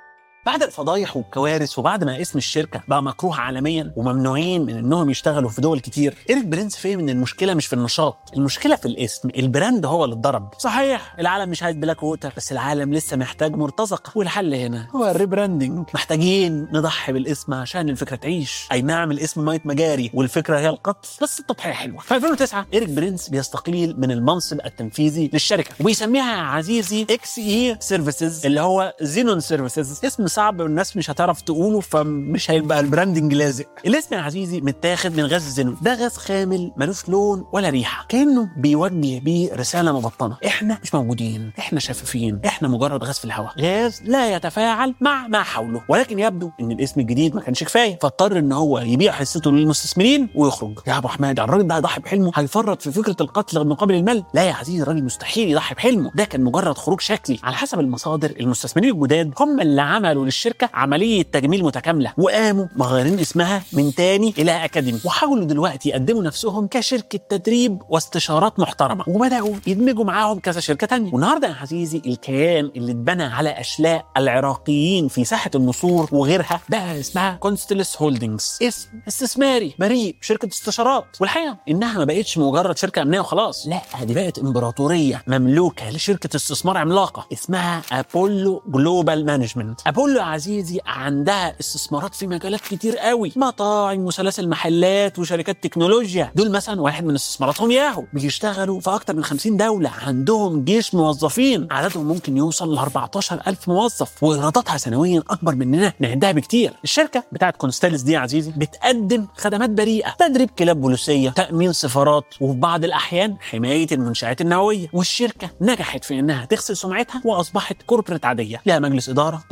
بعد الفضايح والكوارث وبعد ما اسم الشركه بقى مكروه عالميا وممنوعين من انهم يشتغلوا في دول كتير، إيريك برينس فهم ان المشكله مش في النشاط، المشكله في الاسم. البراند هو اللي اتضرب. صحيح العالم مش عايز بلاك ووتر، بس العالم لسه محتاج مرتزقه، والحل هنا هو الريبراندنج. محتاجين نضحي بالاسم عشان الفكره تعيش. اي نعم الاسم ميت مجاري والفكره هي القتل، بس التضحيه حلوه. في 2009 إيريك برينس بيستقيل من المنصب التنفيذي للشركه وبيسميها يا عزيزي اكس اي سيرفيسز، اللي هو زينون سيرفيسز. اسم صعب والناس مش هتعرف تقوله فمش هيبقى البراندنج لازق. الاسم يا عزيزي متاخد من غاز الزينون، ده غاز خامل ملوش لون ولا ريحه، كانه بيوجه بيه رساله مبطنه: احنا مش موجودين، احنا شفافين، احنا مجرد غاز في الهواء، غاز لا يتفاعل مع ما حوله. ولكن يبدو ان الاسم الجديد ما كانش كفايه، فاضطر ان هو يبيع حصته للمستثمرين ويخرج. يا ابو حماد الراجل ده هيضحي بحلمه؟ هيفرط في فكره القتل مقابل المال؟ لا يا عزيزي الراجل مستحيل يضحي بحلمه، ده كان مجرد خروج شكلي. على حسب المصادر المستثمرين الجداد هم اللي عملوا للشركه عمليه تجميل متكامله، وقاموا مغيرين اسمها من تاني الى اكاديمي، وحاولوا دلوقتي يقدموا نفسهم كشركه تدريب واستشارات محترمه، وبداوا يدمجوا معاهم كذا شركه تانية. والنهارده يا عزيزي الكيان اللي اتبنى على اشلاء العراقيين في ساحه النسور وغيرها بقى اسمها كونستلس هولدنجز، اسم استثماري بريء، شركه استشارات. والحقيقه انها ما بقتش مجرد شركه امنيه وخلاص، لا دي بقت امبراطوريه مملوكه لشركه استثمار عملاقه اسمها ابولو جلوبال مانجمنت. ابولو يا عزيزي عندها استثمارات في مجالات كتير قوي، مطاعم وسلاسل محلات وشركات تكنولوجيا. دول مثلا واحد من استثماراتهم ياهو، بيشتغلوا في اكتر من 50 دوله، عندهم جيش موظفين عددهم ممكن يوصل ل 14,000 موظف، وايراداتها سنويا اكبر مننا نعدها بكتير. الشركه بتاعت كونستلس دي يا عزيزي بتقدم خدمات بريئه، تدريب كلاب بوليسيه، تامين سفارات، وفي بعض الاحيان حمايه المنشات النوويه. والشركه نجحت في انها تغسل سمعتها واصبحت كوربريت عاديه، لها مجلس اداره، تقارير سنويه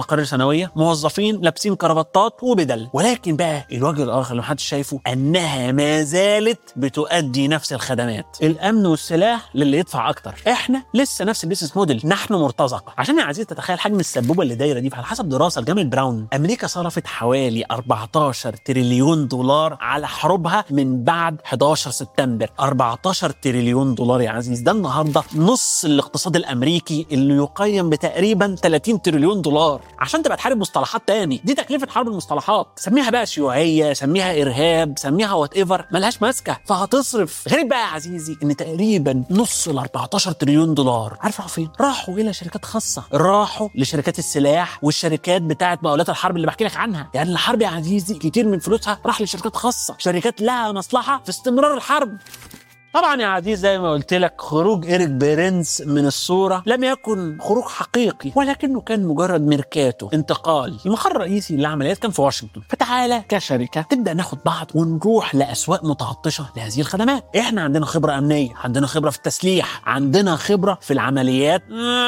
ثانويه، موظفين لابسين كرافتات وبدل. ولكن بقى الوجه الاخر اللي محدش شايفه انها ما زالت بتؤدي نفس الخدمات، الامن والسلاح للي يدفع اكتر. احنا لسه نفس البيزنس موديل، نحن مرتزقه. عشان يا عزيزي تتخيل حجم السبوبه اللي دايره دي، فعلى حسب دراسه لجامعه براون امريكا صرفت حوالي 14 تريليون دولار على حروبها من بعد 11 سبتمبر. 14 تريليون دولار يا عزيز، ده النهارده نص الاقتصاد الامريكي اللي يقيم بتقريبا 30 تريليون دولار. عشان تبقى تحارب مصطلحات تاني، دي تكلفه حرب المصطلحات، سميها بقى شيوعيه، سميها ارهاب، سميها وات ايفر، ملهاش ماسكه، فهتصرف. غير بقى يا عزيزي ان تقريبا نص ال 14 تريليون دولار عارف راحوا فين؟ راحوا الى شركات خاصه، راحوا لشركات السلاح والشركات بتاعه مقاولات الحرب اللي بحكي لك عنها. يعني الحرب يا عزيزي كتير من فلوسها راح لشركات خاصه، شركات لها مصلحه في استمرار الحرب. طبعا يا عزيز زي ما قلت لك، خروج إيريك بيرنس من الصورة لم يكن خروج حقيقي، ولكنه كان مجرد ميركاتو، انتقال. المقر الرئيسي للعمليات كان في واشنطن، فتعالى كشركة تبدأ ناخد بعض ونروح لأسواق متعطشة لهذه الخدمات. احنا عندنا خبرة أمنية، عندنا خبرة في التسليح، عندنا خبرة في العمليات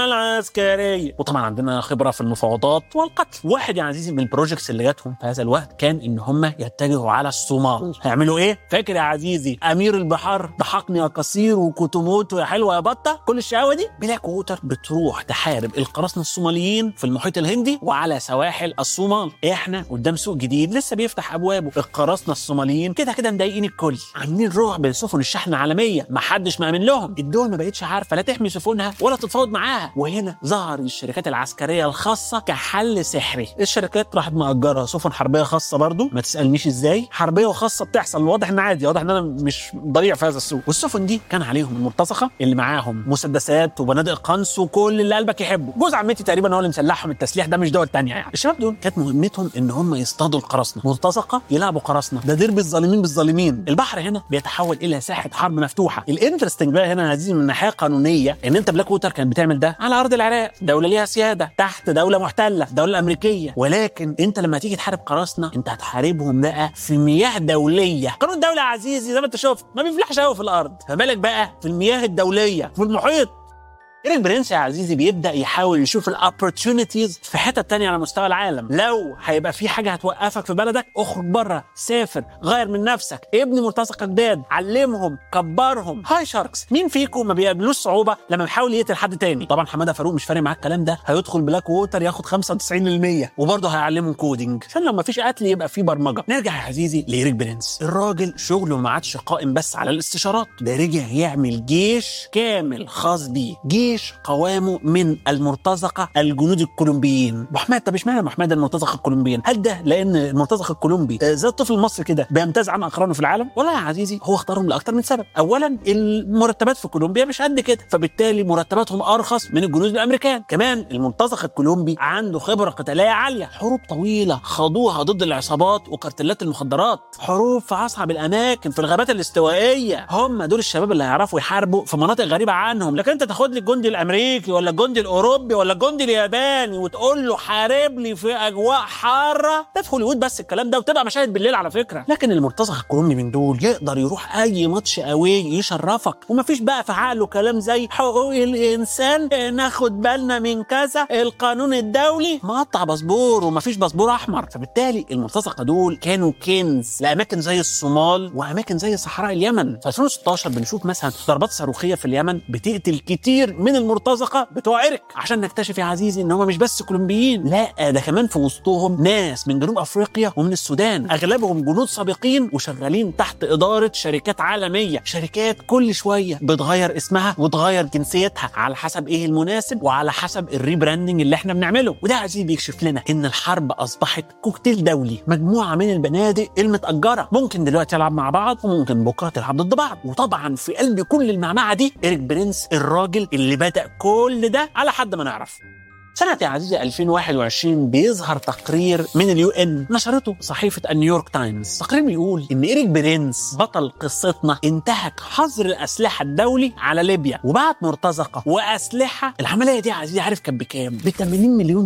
العسكرية، وطبعا عندنا خبرة في المفاوضات والقتل. واحد يا عزيزي من البروجكتس اللي جاتهم في هذا الوقت كان ان هم يتجهوا على الصومال. هيعملوا ايه؟ فاكر يا عزيزي امير البحار حقني يا قصير وكتموت يا حلوه يا بطه، كل الشقاوه دي؟ بلاك ووتر بتروح تحارب القراصنه الصوماليين في المحيط الهندي وعلى سواحل الصومال. احنا قدام سوق جديد لسه بيفتح ابوابه. القراصنه الصوماليين كده كده مضايقين الكل، عاملين رعب لسفن الشحن العالميه، ما حدش مأمن لهم. الدول ما بقتش عارفه لا تحمي سفنها ولا تتفاوض معاها. وهنا ظهر الشركات العسكريه الخاصه كحل سحري. الشركات راحت مأجرة سفن حربيه خاصه، برضو ما تسالنيش ازاي، حربيه وخاصه بتحصل. واضح ان عادي، واضح ان انا مش ضريع في هذا السوق. والسفن دي كان عليهم المرتزقه اللي معاهم مسدسات وبنادق قنص وكل اللي قلبك يحبه. جوز عمتي تقريبا هو اللي مسلحهم التسليح ده، مش دول تانية يعني. الشباب دول كانت مهمتهم ان هم يصطادوا القراصنه، مرتزقه يلعبوا قراصنه، ده دير بالظالمين بالظالمين. البحر هنا بيتحول الى ساحه حرب مفتوحه. الانترستنج بقى هنا عزيزي من ناحيه قانونيه ان انت بلاك ووتر كان بتعمل ده على ارض العراق، دوله ليها سياده تحت دوله محتله، الدوله الامريكيه. ولكن انت لما تيجي تحارب قراصنه انت هتحاربهم بقى في مياه دوليه. قانون الدوله يا عزيزي زي ما انت شفت ما بيفلحش قوي في الارض، فبالك بقى في المياه الدوليه في المحيط. إيريك بيرنس يا عزيزي بيبدأ يحاول يشوف الأوبورتيونيتيز في حتة تانية على مستوى العالم. لو هيبقى في حاجة هتوقفك في بلدك، اخرج بره، سافر، غير من نفسك، ابني مرتزقة جداد، علمهم، كبرهم. هاي شاركس، مين فيكم ما بيقابلوش صعوبة لما بيحاول يقتل حد تاني؟ طبعا حمادة فاروق مش فارق معاه الكلام ده، هيدخل بلاك ووتر ياخد 95% وبرضه هيعلمهم كودينج، عشان لما فيش قتل يبقى في برمجة. نرجع يا عزيزي لإيريك بيرنس. الراجل شغله ما عادش قائم بس على الاستشارات، ده رجع يعمل جيش كامل خاص بيه، جيش قوامه من المرتزقه الجنود الكولومبيين. محمد، طب اشمعنى محمد المرتزقه الكولومبيين؟ هل ده لان المرتزق الكولومبي زي الطفل المصري كده بيمتاز عن اقرانه في العالم؟ ولا يا عزيزي هو اختارهم لاكثر من سبب. اولا المرتبات في كولومبيا مش قد كده، فبالتالي مرتباتهم ارخص من الجنود الامريكان. كمان المرتزق الكولومبي عنده خبره قتاليه عاليه، حروب طويله خاضوها ضد العصابات وكارتلات المخدرات، حروب في اصعب الاماكن في الغابات الاستوائيه. هم دول الشباب اللي هيعرفوا يحاربوا في مناطق غريبه عنهم. لكن انت تاخد لي الجندي الامريكي ولا الجندي الاوروبي ولا الجندي الياباني وتقول له حارب لي في اجواء حاره، ده في هوليوود بس الكلام ده، وتبقى مشاهد بالليل على فكره. لكن المرتزق الكولومبي من دول يقدر يروح اي ماتش قوي يشرفك، ومفيش بقى في عقله كلام زي حقوق الانسان، ناخد بالنا من كذا، القانون الدولي، مقطع باسبور ومفيش باسبور احمر. فبالتالي المرتزقه دول كانوا كنز لاماكن زي الصومال واماكن زي صحراء اليمن. في 2016 بنشوف مثلا ضربات صاروخيه في اليمن بتقتل كتير من المرتزقه بتوع إيريك، عشان نكتشف يا عزيزي ان هم مش بس كولومبيين، لا ده كمان في وسطهم ناس من جنوب افريقيا ومن السودان، اغلبهم جنود سابقين وشغالين تحت اداره شركات عالميه، شركات كل شويه بتغير اسمها وتغير جنسيتها على حسب ايه المناسب وعلى حسب الريبراندنج اللي احنا بنعمله. وده عزيزي بيكشف لنا ان الحرب اصبحت كوكتيل دولي، مجموعه من البنادق المتاجره، ممكن دلوقتي تلعب مع بعض وممكن بكره تلعب ضد بعض. وطبعا في قلب كل المعمعه دي إيريك بيرنس، الراجل اللي بدأ كل ده على حد ما نعرف. سنة يا عزيزي 2021 بيظهر تقرير من اليو ان نشرته صحيفة النيويورك تايمز. تقرير بيقول ان إيريك بيرنس بطل قصتنا انتهك حظر الأسلحة الدولي على ليبيا وبعت مرتزقة وأسلحة. العملية دي يا عزيزي عارف كان بكام؟ ب$80 مليون،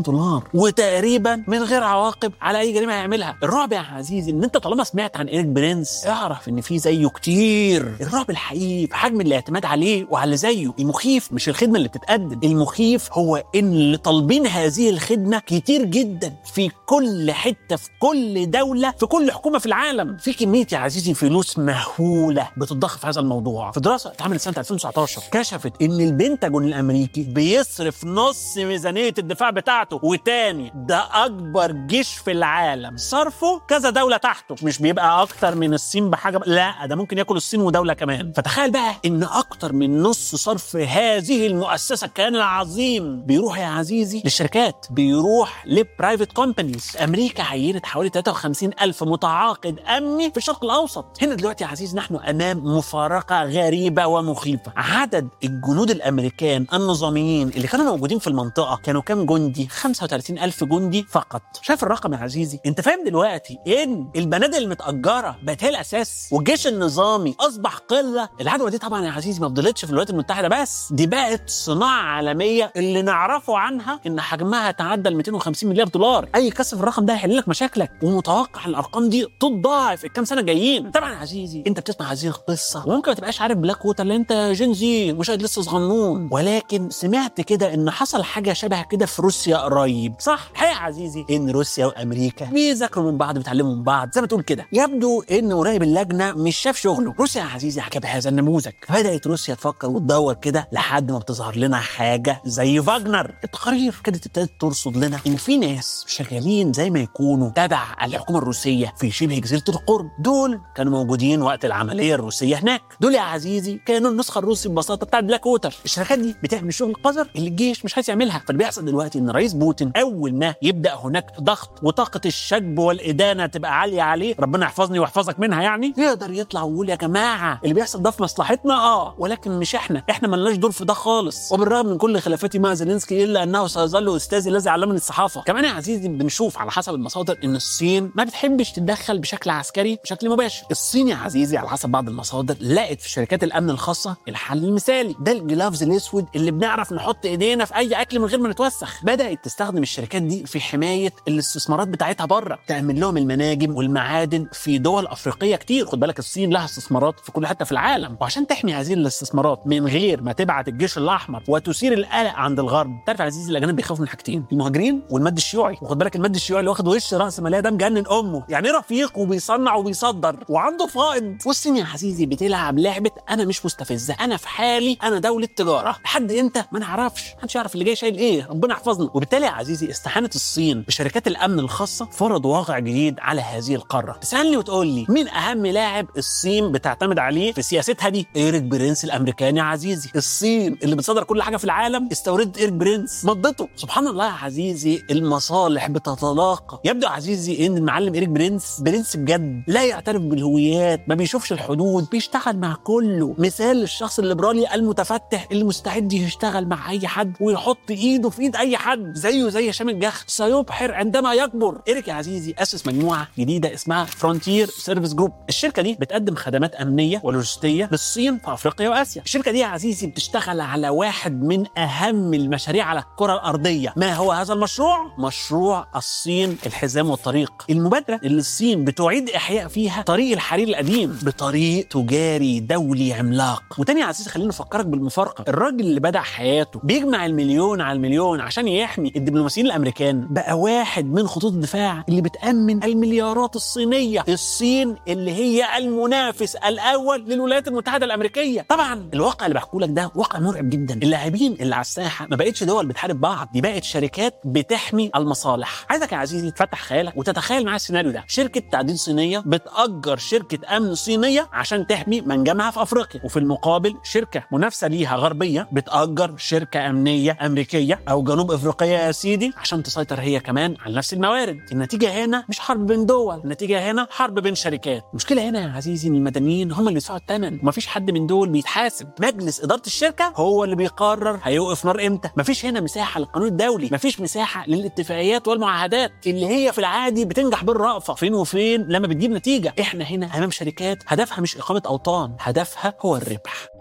وتقريبا من غير عواقب على أي جريمة هيعملها. الرعب يا عزيزي ان انت طالما سمعت عن إيريك بيرنس اعرف ان في زيه كتير. الرعب الحقيقي في حجم الاعتماد عليه وعلى زيه. المخيف مش الخدمة اللي بتتقدم، المخيف هو ان اللي طالبين هذه الخدمه كتير جدا في كل حته، في كل دوله، في كل حكومه في العالم. في كميه يا عزيزي فلوس مهوله بتتضخ في هذا الموضوع. في دراسه اتعملت سنه 2019 كشفت ان البنتاجون الامريكي بيصرف نص ميزانيه الدفاع بتاعته، وتاني ده اكبر جيش في العالم صرفه كذا دوله تحته، مش بيبقى اكتر من الصين بحاجه، لا ده ممكن ياكل الصين ودوله كمان. فتخيل بقى ان اكتر من نص صرف هذه المؤسسه الكيان العظيم بيروح يا عزيزي للشركات، بيروح لبرايفت كومبانيز. امريكا عينت حوالي 53,000 متعاقد امني في الشرق الاوسط. هنا دلوقتي يا عزيزي نحن امام مفارقه غريبه ومخيفه. عدد الجنود الامريكان النظاميين اللي كانوا موجودين في المنطقه كانوا كام جندي؟ 35,000 جندي فقط. شايف الرقم يا عزيزي؟ انت فاهم دلوقتي ان البنادق المتاجره بقت هي الاساس، والجيش النظامي اصبح قله. العدوى دي طبعا يا عزيزي ما فضلتش في الولايات المتحده بس، دي بقت صناعه عالميه اللي نعرفه عنها ان حجمها تعدى ال 250 مليار دولار. اي كسر في الرقم ده هيحل لك مشاكلك، ومتوقع الارقام دي تتضاعف الكام سنه جايين. طبعا يا عزيزي انت بتسمع هذه القصه وممكن ما تبقاش عارف بلاك ووتر لان انت جين زي مشاهد لسه صغنون، ولكن سمعت كده ان حصل حاجه شبه كده في روسيا قريب، صح؟ الحقيقه يا عزيزي ان روسيا وامريكا بيذاكروا من بعض، بيتعلموا من بعض زي ما تقول كده. يبدو ان قريب اللجنه مش شاف شغله. روسيا يا عزيزي عجب هذا النموذج، بدات روسيا تفكر وتدور كده لحد ما بتظهر لنا حاجه زي فاجنر. التقارير كانت ابتدت ترصد لنا ان في ناس شغالين زي ما يكونوا تبع الحكومه الروسيه في شبه جزيره القرم. دول كانوا موجودين وقت العمليه الروسيه هناك. دول يا عزيزي كانوا النسخه الروسي ببساطه بتاعت بلاك ووتر. الشركات دي بتعمل شغل قذر اللي الجيش مش عايز يعملها. فاللي بيحصل دلوقتي ان رئيس بوتين اول ما يبدا هناك ضغط وطاقه الشجب والادانه تبقى عاليه عليه، ربنا يحفظني ويحفظك منها، يعني يقدر يطلع ويقول يا جماعه اللي بيحصل ده في مصلحتنا، ولكن مش احنا مالناش دور في ده خالص. وبالرغم من كل خلافاتي مع زيلينسكي الا انه سيظل استاذي الذي علمني الصحافه. كمان يا عزيزي بنشوف على حسب المصادر ان الصين ما بتحبش تتدخل بشكل عسكري بشكل مباشر. الصين يا عزيزي على حسب بعض المصادر لقت في شركات الامن الخاصه الحل المثالي، ده الجلافز الاسود اللي بنعرف نحط ايدينا في اي اكل من غير ما نتوسخ. بدات تستخدم الشركات دي في حمايه الاستثمارات بتاعتها بره، تعمل لهم المناجم والمعادن في دول افريقيه كتير. خد بالك الصين لها استثمارات في كل حته في العالم، وعشان تحمي هذه الاستثمارات من غير ما تبعت الجيش الاحمر وتثير القلق عند الغرب. تعرف يا عزيزي الاجانب بيخافوا من حاجتين، المهاجرين والمد الشيوعي. وخد بالك المد الشيوعي اللي واخد وش راس ماليه ده مجنن امه، يعني رفيق وبيصنع وبيصدر وعنده فائض. والصين يا عزيزي بتلعب لعبه انا مش مستفزه، انا في حالي، انا دوله تجاره، لحد امتى ما نعرفش، محدش يعرف اللي جاي شايل ايه، ربنا يحفظنا. وبالتالي يا عزيزي استحانت الصين بشركات الامن الخاصه، فرض واقع جديد على هذه القاره. تسالني وتقول لي مين اهم لاعب الصين بتعتمد عليه في سياستها دي؟ إيريك برينس الامريكاني يا عزيزي. الصين اللي بتصدر كل حاجه في العالم استوردت إيريك برينس، مضته. سبحان الله يا عزيزي المصالح بتتلاقى. يبدو عزيزي ان المعلم إيريك برينس بجد لا يعترف بالهويات، ما بيشوفش الحدود، بيشتغل مع كله. مثال للشخص الليبرالي المتفتح اللي مستعد يشتغل مع اي حد ويحط ايده في ايد اي حد، زيه زي هشام الجخ سيبحر عندما يكبر. إيريك يا عزيزي اسس مجموعه جديده اسمها فرونتير سيرفيس جروب. الشركه دي بتقدم خدمات امنيه ولوجستيه للصين في افريقيا واسيا. الشركه دي يا عزيزي بتشتغل على واحد من اهم المشاريع على الكره الارضيه. ما هو هذا المشروع؟ مشروع الصين الحزام والطريق، المبادره اللي الصين بتعيد احياء فيها طريق الحرير القديم بطريق تجاري دولي عملاق. وتاني يا عزيزي خلينا نفكرك بالمفارقه، الراجل اللي بدأ حياته بيجمع المليون على المليون عشان يحمي الدبلوماسيين الامريكان بقى واحد من خطوط الدفاع اللي بتأمن المليارات الصينيه. الصين اللي هي المنافس الاول للولايات المتحده الامريكيه. طبعا الواقع اللي بحكوا لك ده واقع مرعب جدا. اللاعبين اللي على الساحه ما بقتش دول بتحارب بعض، دي بقت شركات بتحمي المصالح. عايزك يا عزيزي تفتح خيالك وتتخيل معايا السيناريو ده، شركه تعدين صينيه بتأجر شركه امن صينيه عشان تحمي منجمها في افريقيا، وفي المقابل شركه منافسه ليها غربيه بتأجر شركه امنيه امريكيه او جنوب افريقيه يا سيدي عشان تسيطر هي كمان على نفس الموارد. النتيجه هنا مش حرب بين دول، النتيجه هنا حرب بين شركات. المشكله هنا يا عزيزي ان المدنيين هم اللي بيدفعوا الثمن، ومفيش حد من دول بيتحاسب. مجلس اداره الشركه هو اللي بيقرر هيوقف نار امتى. مفيش هنا مساحه للقانون الدولي، مفيش مساحه للاتفاقيات والمعاهدات اللي هي في العادي بتنجح بالرأفه فين وفين لما بتجيب نتيجه. احنا هنا امام شركات هدفها مش اقامه اوطان، هدفها هو الربح.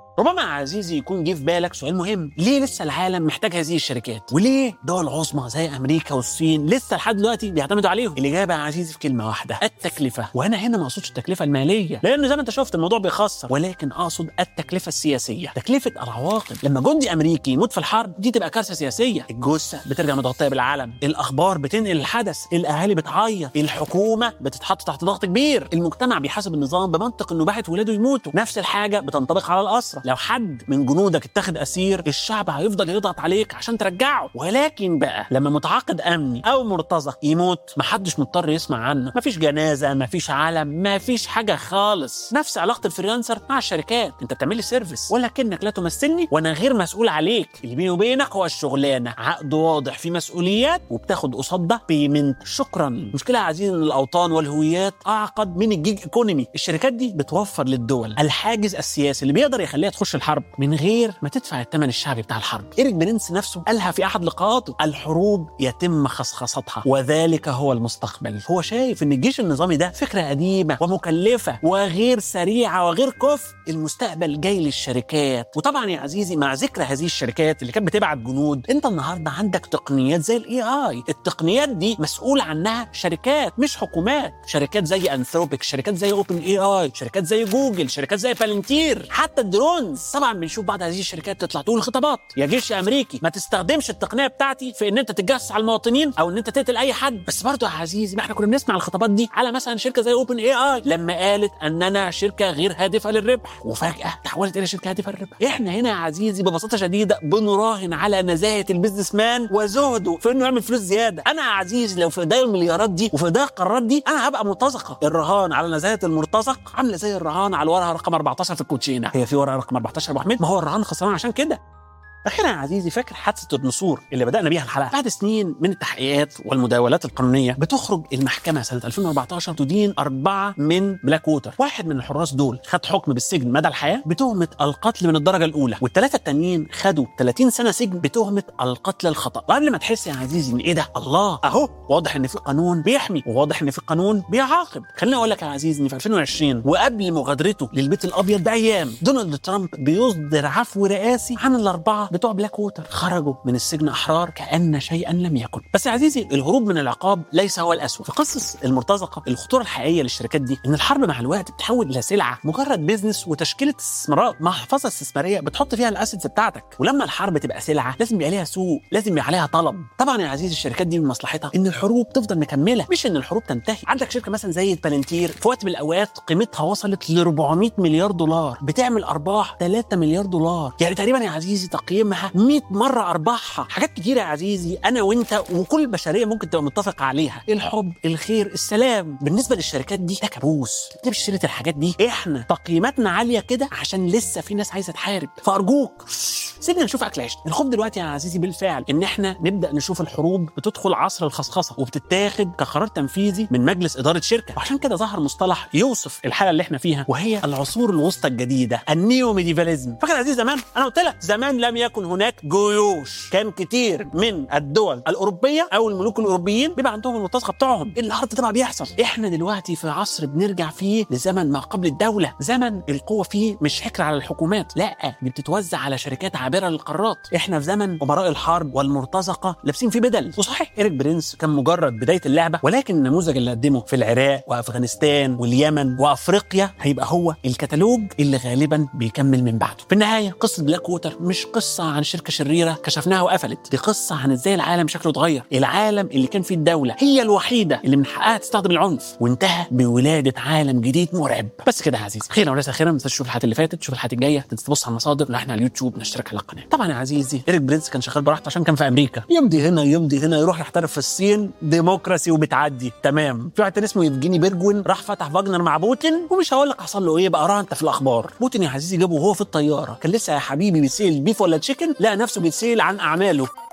ربما عزيزي يكون جه في بالك سؤال مهم، ليه لسه العالم محتاج هذه الشركات؟ وليه دول عظمى زي امريكا والصين لسه لحد دلوقتي بيعتمدوا عليهم؟ الاجابه يا عزيزي في كلمه واحده، التكلفه. وانا هنا ما اقصدش التكلفه الماليه، لانه زي ما انت شفت الموضوع بيخسر، ولكن اقصد التكلفه السياسيه، تكلفه العواقب. لما جندي امريكي يموت في الحرب دي تبقى كارثه سياسيه، الجثه بترجع متغطيه بالعلم، الاخبار بتنقل الحدث، الاهالي بتعيط، الحكومه بتتحط تحت ضغط كبير، المجتمع بيحاسب النظام بمنطق انه باعت ولاده يموتوا. نفس الحاجه بتنطبق على الاسرى، لو حد من جنودك اتاخد اسير الشعب هيفضل يضغط عليك عشان ترجعه. ولكن بقى لما متعاقد امني او مرتزق يموت محدش مضطر يسمع عنه، مفيش جنازه، مفيش علم، مفيش حاجه خالص. نفس علاقه الفريلانسر مع الشركات، انت بتعمل لي سيرفيس ولكنك لا تمثلني وانا غير مسؤول عليك، اللي بيني وبينك هو الشغلانه، عقد واضح فيه مسؤوليات وبتاخد قصاد ده بيمنت. شكرا. مشكله يا عزيزي ان الاوطان والهويات اعقد من الجيج ايكونومي. الشركات دي بتوفر للدول الحاجز السياسي اللي بيقدر يخليها تخش الحرب من غير ما تدفع الثمن الشعبي بتاع الحرب. إيريك برينس نفسه قالها في احد لقاءاته، الحروب يتم خصخصتها وذلك هو المستقبل. هو شايف ان الجيش النظامي ده فكره قديمه ومكلفه وغير سريعه وغير كفء، المستقبل جاي للشركات. وطبعا يا عزيزي مع ذكر هذه الشركات اللي كانت بتبعت جنود، انت النهارده عندك تقنيات زي الاي اي، التقنيات دي مسؤول عنها شركات مش حكومات، شركات زي انثروبيك، شركات زي اوبن اي اي، شركات زي جوجل، شركات زي بالنتير، حتى الدرونز. طبعا بنشوف بعض هذه الشركات تطلع تقول خطابات، يا جيش يا امريكي ما تستخدمش التقنيه بتاعتي في ان انت تتجسس على المواطنين او ان انت تقتل اي حد. بس برضه يا عزيزي ما احنا كنا بنسمع الخطابات دي على مثلا شركه زي اوبن اي اي لما قالت اننا شركه غير هادفه للربح، وفجاه تحولت الى شركه هادفه للربح. احنا هنا يا عزيزي ببساطه شديده بنراهن على نزاهه البيزنس مان وزهده في انه يعمل فلوس زياده. انا يا عزيزي لو في ايديا المليارات دي وفي ايديا القرارات دي انا هبقى مرتزقه. الرهان على نزاهه المرتزق عامله زي الرهان على الورقه رقم 14 في الكوتشينه. هي في ورقه رقم 14 يا ابو حميد؟ ما هو الرهان خسران عشان كده. أخيرا يا عزيزي، فاكر حادثة النسور اللي بدأنا بيها الحلقة؟ بعد سنين من التحقيقات والمداولات القانونية بتخرج المحكمة سنة 2014 تدين 4 من بلاك ووتر. واحد من الحراس دول خد حكم بالسجن مدى الحياة بتهمة القتل من الدرجة الأولى، والثلاثة التانيين خدوا 30 سنة سجن بتهمة القتل الخطأ. وقبل ما تحس يا عزيزي إن إيه ده، الله أهو واضح إن في قانون بيحمي وواضح إن في قانون بيعاقب. خليني أقول لك يا عزيزي إن في 2020 وقبل مغادرته للبيت الأبيض بأيام دونالد ترامب بيصدر عفو رئاسي عن الأربعة بتوع بلاك ووتر، خرجوا من السجن أحرار كأن شيئا لم يكن. بس يا عزيزي الهروب من العقاب ليس هو الأسوأ. في قصص المرتزقة الخطورة الحقيقية للشركات دي إن الحرب مع الوقت بتحول إلى سلعة، مجرد بيزنس وتشكيلة استثمارات، محفظة استثمارية بتحط فيها الأسيتس بتاعتك. ولما الحرب تبقى سلعة لازم يبقى عليها سوق، لازم يبقى عليها طلب. طبعا يا عزيزي الشركات دي من مصلحتها إن الحروب تفضل مكملة، مش إن الحروب تنتهي. عندك شركة مثلا زي بالنتير في وقت من الأوقات قيمتها وصلت ل 400 مليار دولار، بتعمل أرباح 3 مليار دولار، يعني تقريبا يا عزيزي تقييمها 100 مرة أرباحها. حاجات كتيرة يا عزيزي أنا وأنت وكل البشرية ممكن تبقى متفق عليها، الحب، الخير، السلام. بالنسبة للشركات دي ده كابوس. ليه اشتريت الحاجات دي؟ إحنا تقييماتنا عالية كده عشان لسه في ناس عايزة تحارب، فأرجوك سيبنا نشوف أكل عيشنا. الخوف دلوقتي يا عزيزي بالفعل إن إحنا نبدأ نشوف الحروب بتدخل عصر الخصخصة وبتتاخد كقرار تنفيذي من مجلس إدارة شركة. وعشان كده ظهر مصطلح يوصف الحالة اللي إحنا فيها، وهي العصور الوسطى الجديدة، النيو ميديفاليزم. فاكر يا عزيزي زمان أنا قلت لك زمان لم يكن هناك جيوش، كان كتير من الدول الأوروبية أو الملوك الأوروبيين بيبقى عندهم المنطقة بتاعهم. النهارده طبعا بيحصل. إحنا دلوقتي في عصر بنرجع فيه لزمن ما قبل الدولة، زمن القوة فيه مش حكر على الحكومات، لا دي بتتوزع على شركات عابرة للقارات. إحنا في زمن أمراء الحرب والمرتزقة لابسين فيه بدل. وصحيح إيريك برينس كان مجرد بداية اللعبة، ولكن النموذج اللي قدمه في العراق وأفغانستان واليمن وأفريقيا هيبقى هو الكتالوج اللي غالبا بيكمل من بعده. في النهاية قصة بلاك ووتر مش قصة عن شركة شريرة كشفناها وقفلت، دي قصة عن ازاي العالم شكله اتغير. العالم اللي كان فيه الدولة هي الوحيدة اللي من حقها تستخدم العنف، وانتهى بولادة عالم جديد مرعب. بس كده يا عزيزي، خيرا وليس خيرا. ما تنساش تشوف الحلقات اللي فاتت، تشوف الحلقات الجاية، تبص على المصادر اللي احنا على اليوتيوب، نشترك على القناة. طبعا يا عزيزي إيريك برينس كان شغال براحته عشان كان في أمريكا، يمضي هنا يمضي هنا، يروح يحترف في الصين، ديمقراسي وبتعدي تمام. في واحد تاني اسمه يفجيني بيرجوين راح فتح فاجنر مع بوتين، ومش هقول لك حصل له ايه بقى، انت في الاخبار. بوتين يا عزيزي جابه وهو في الطيارة، كان لسه يا حبيبي بيسيل بيف ولا تشيكن، لقى نفسه بيتسيل عن اعماله.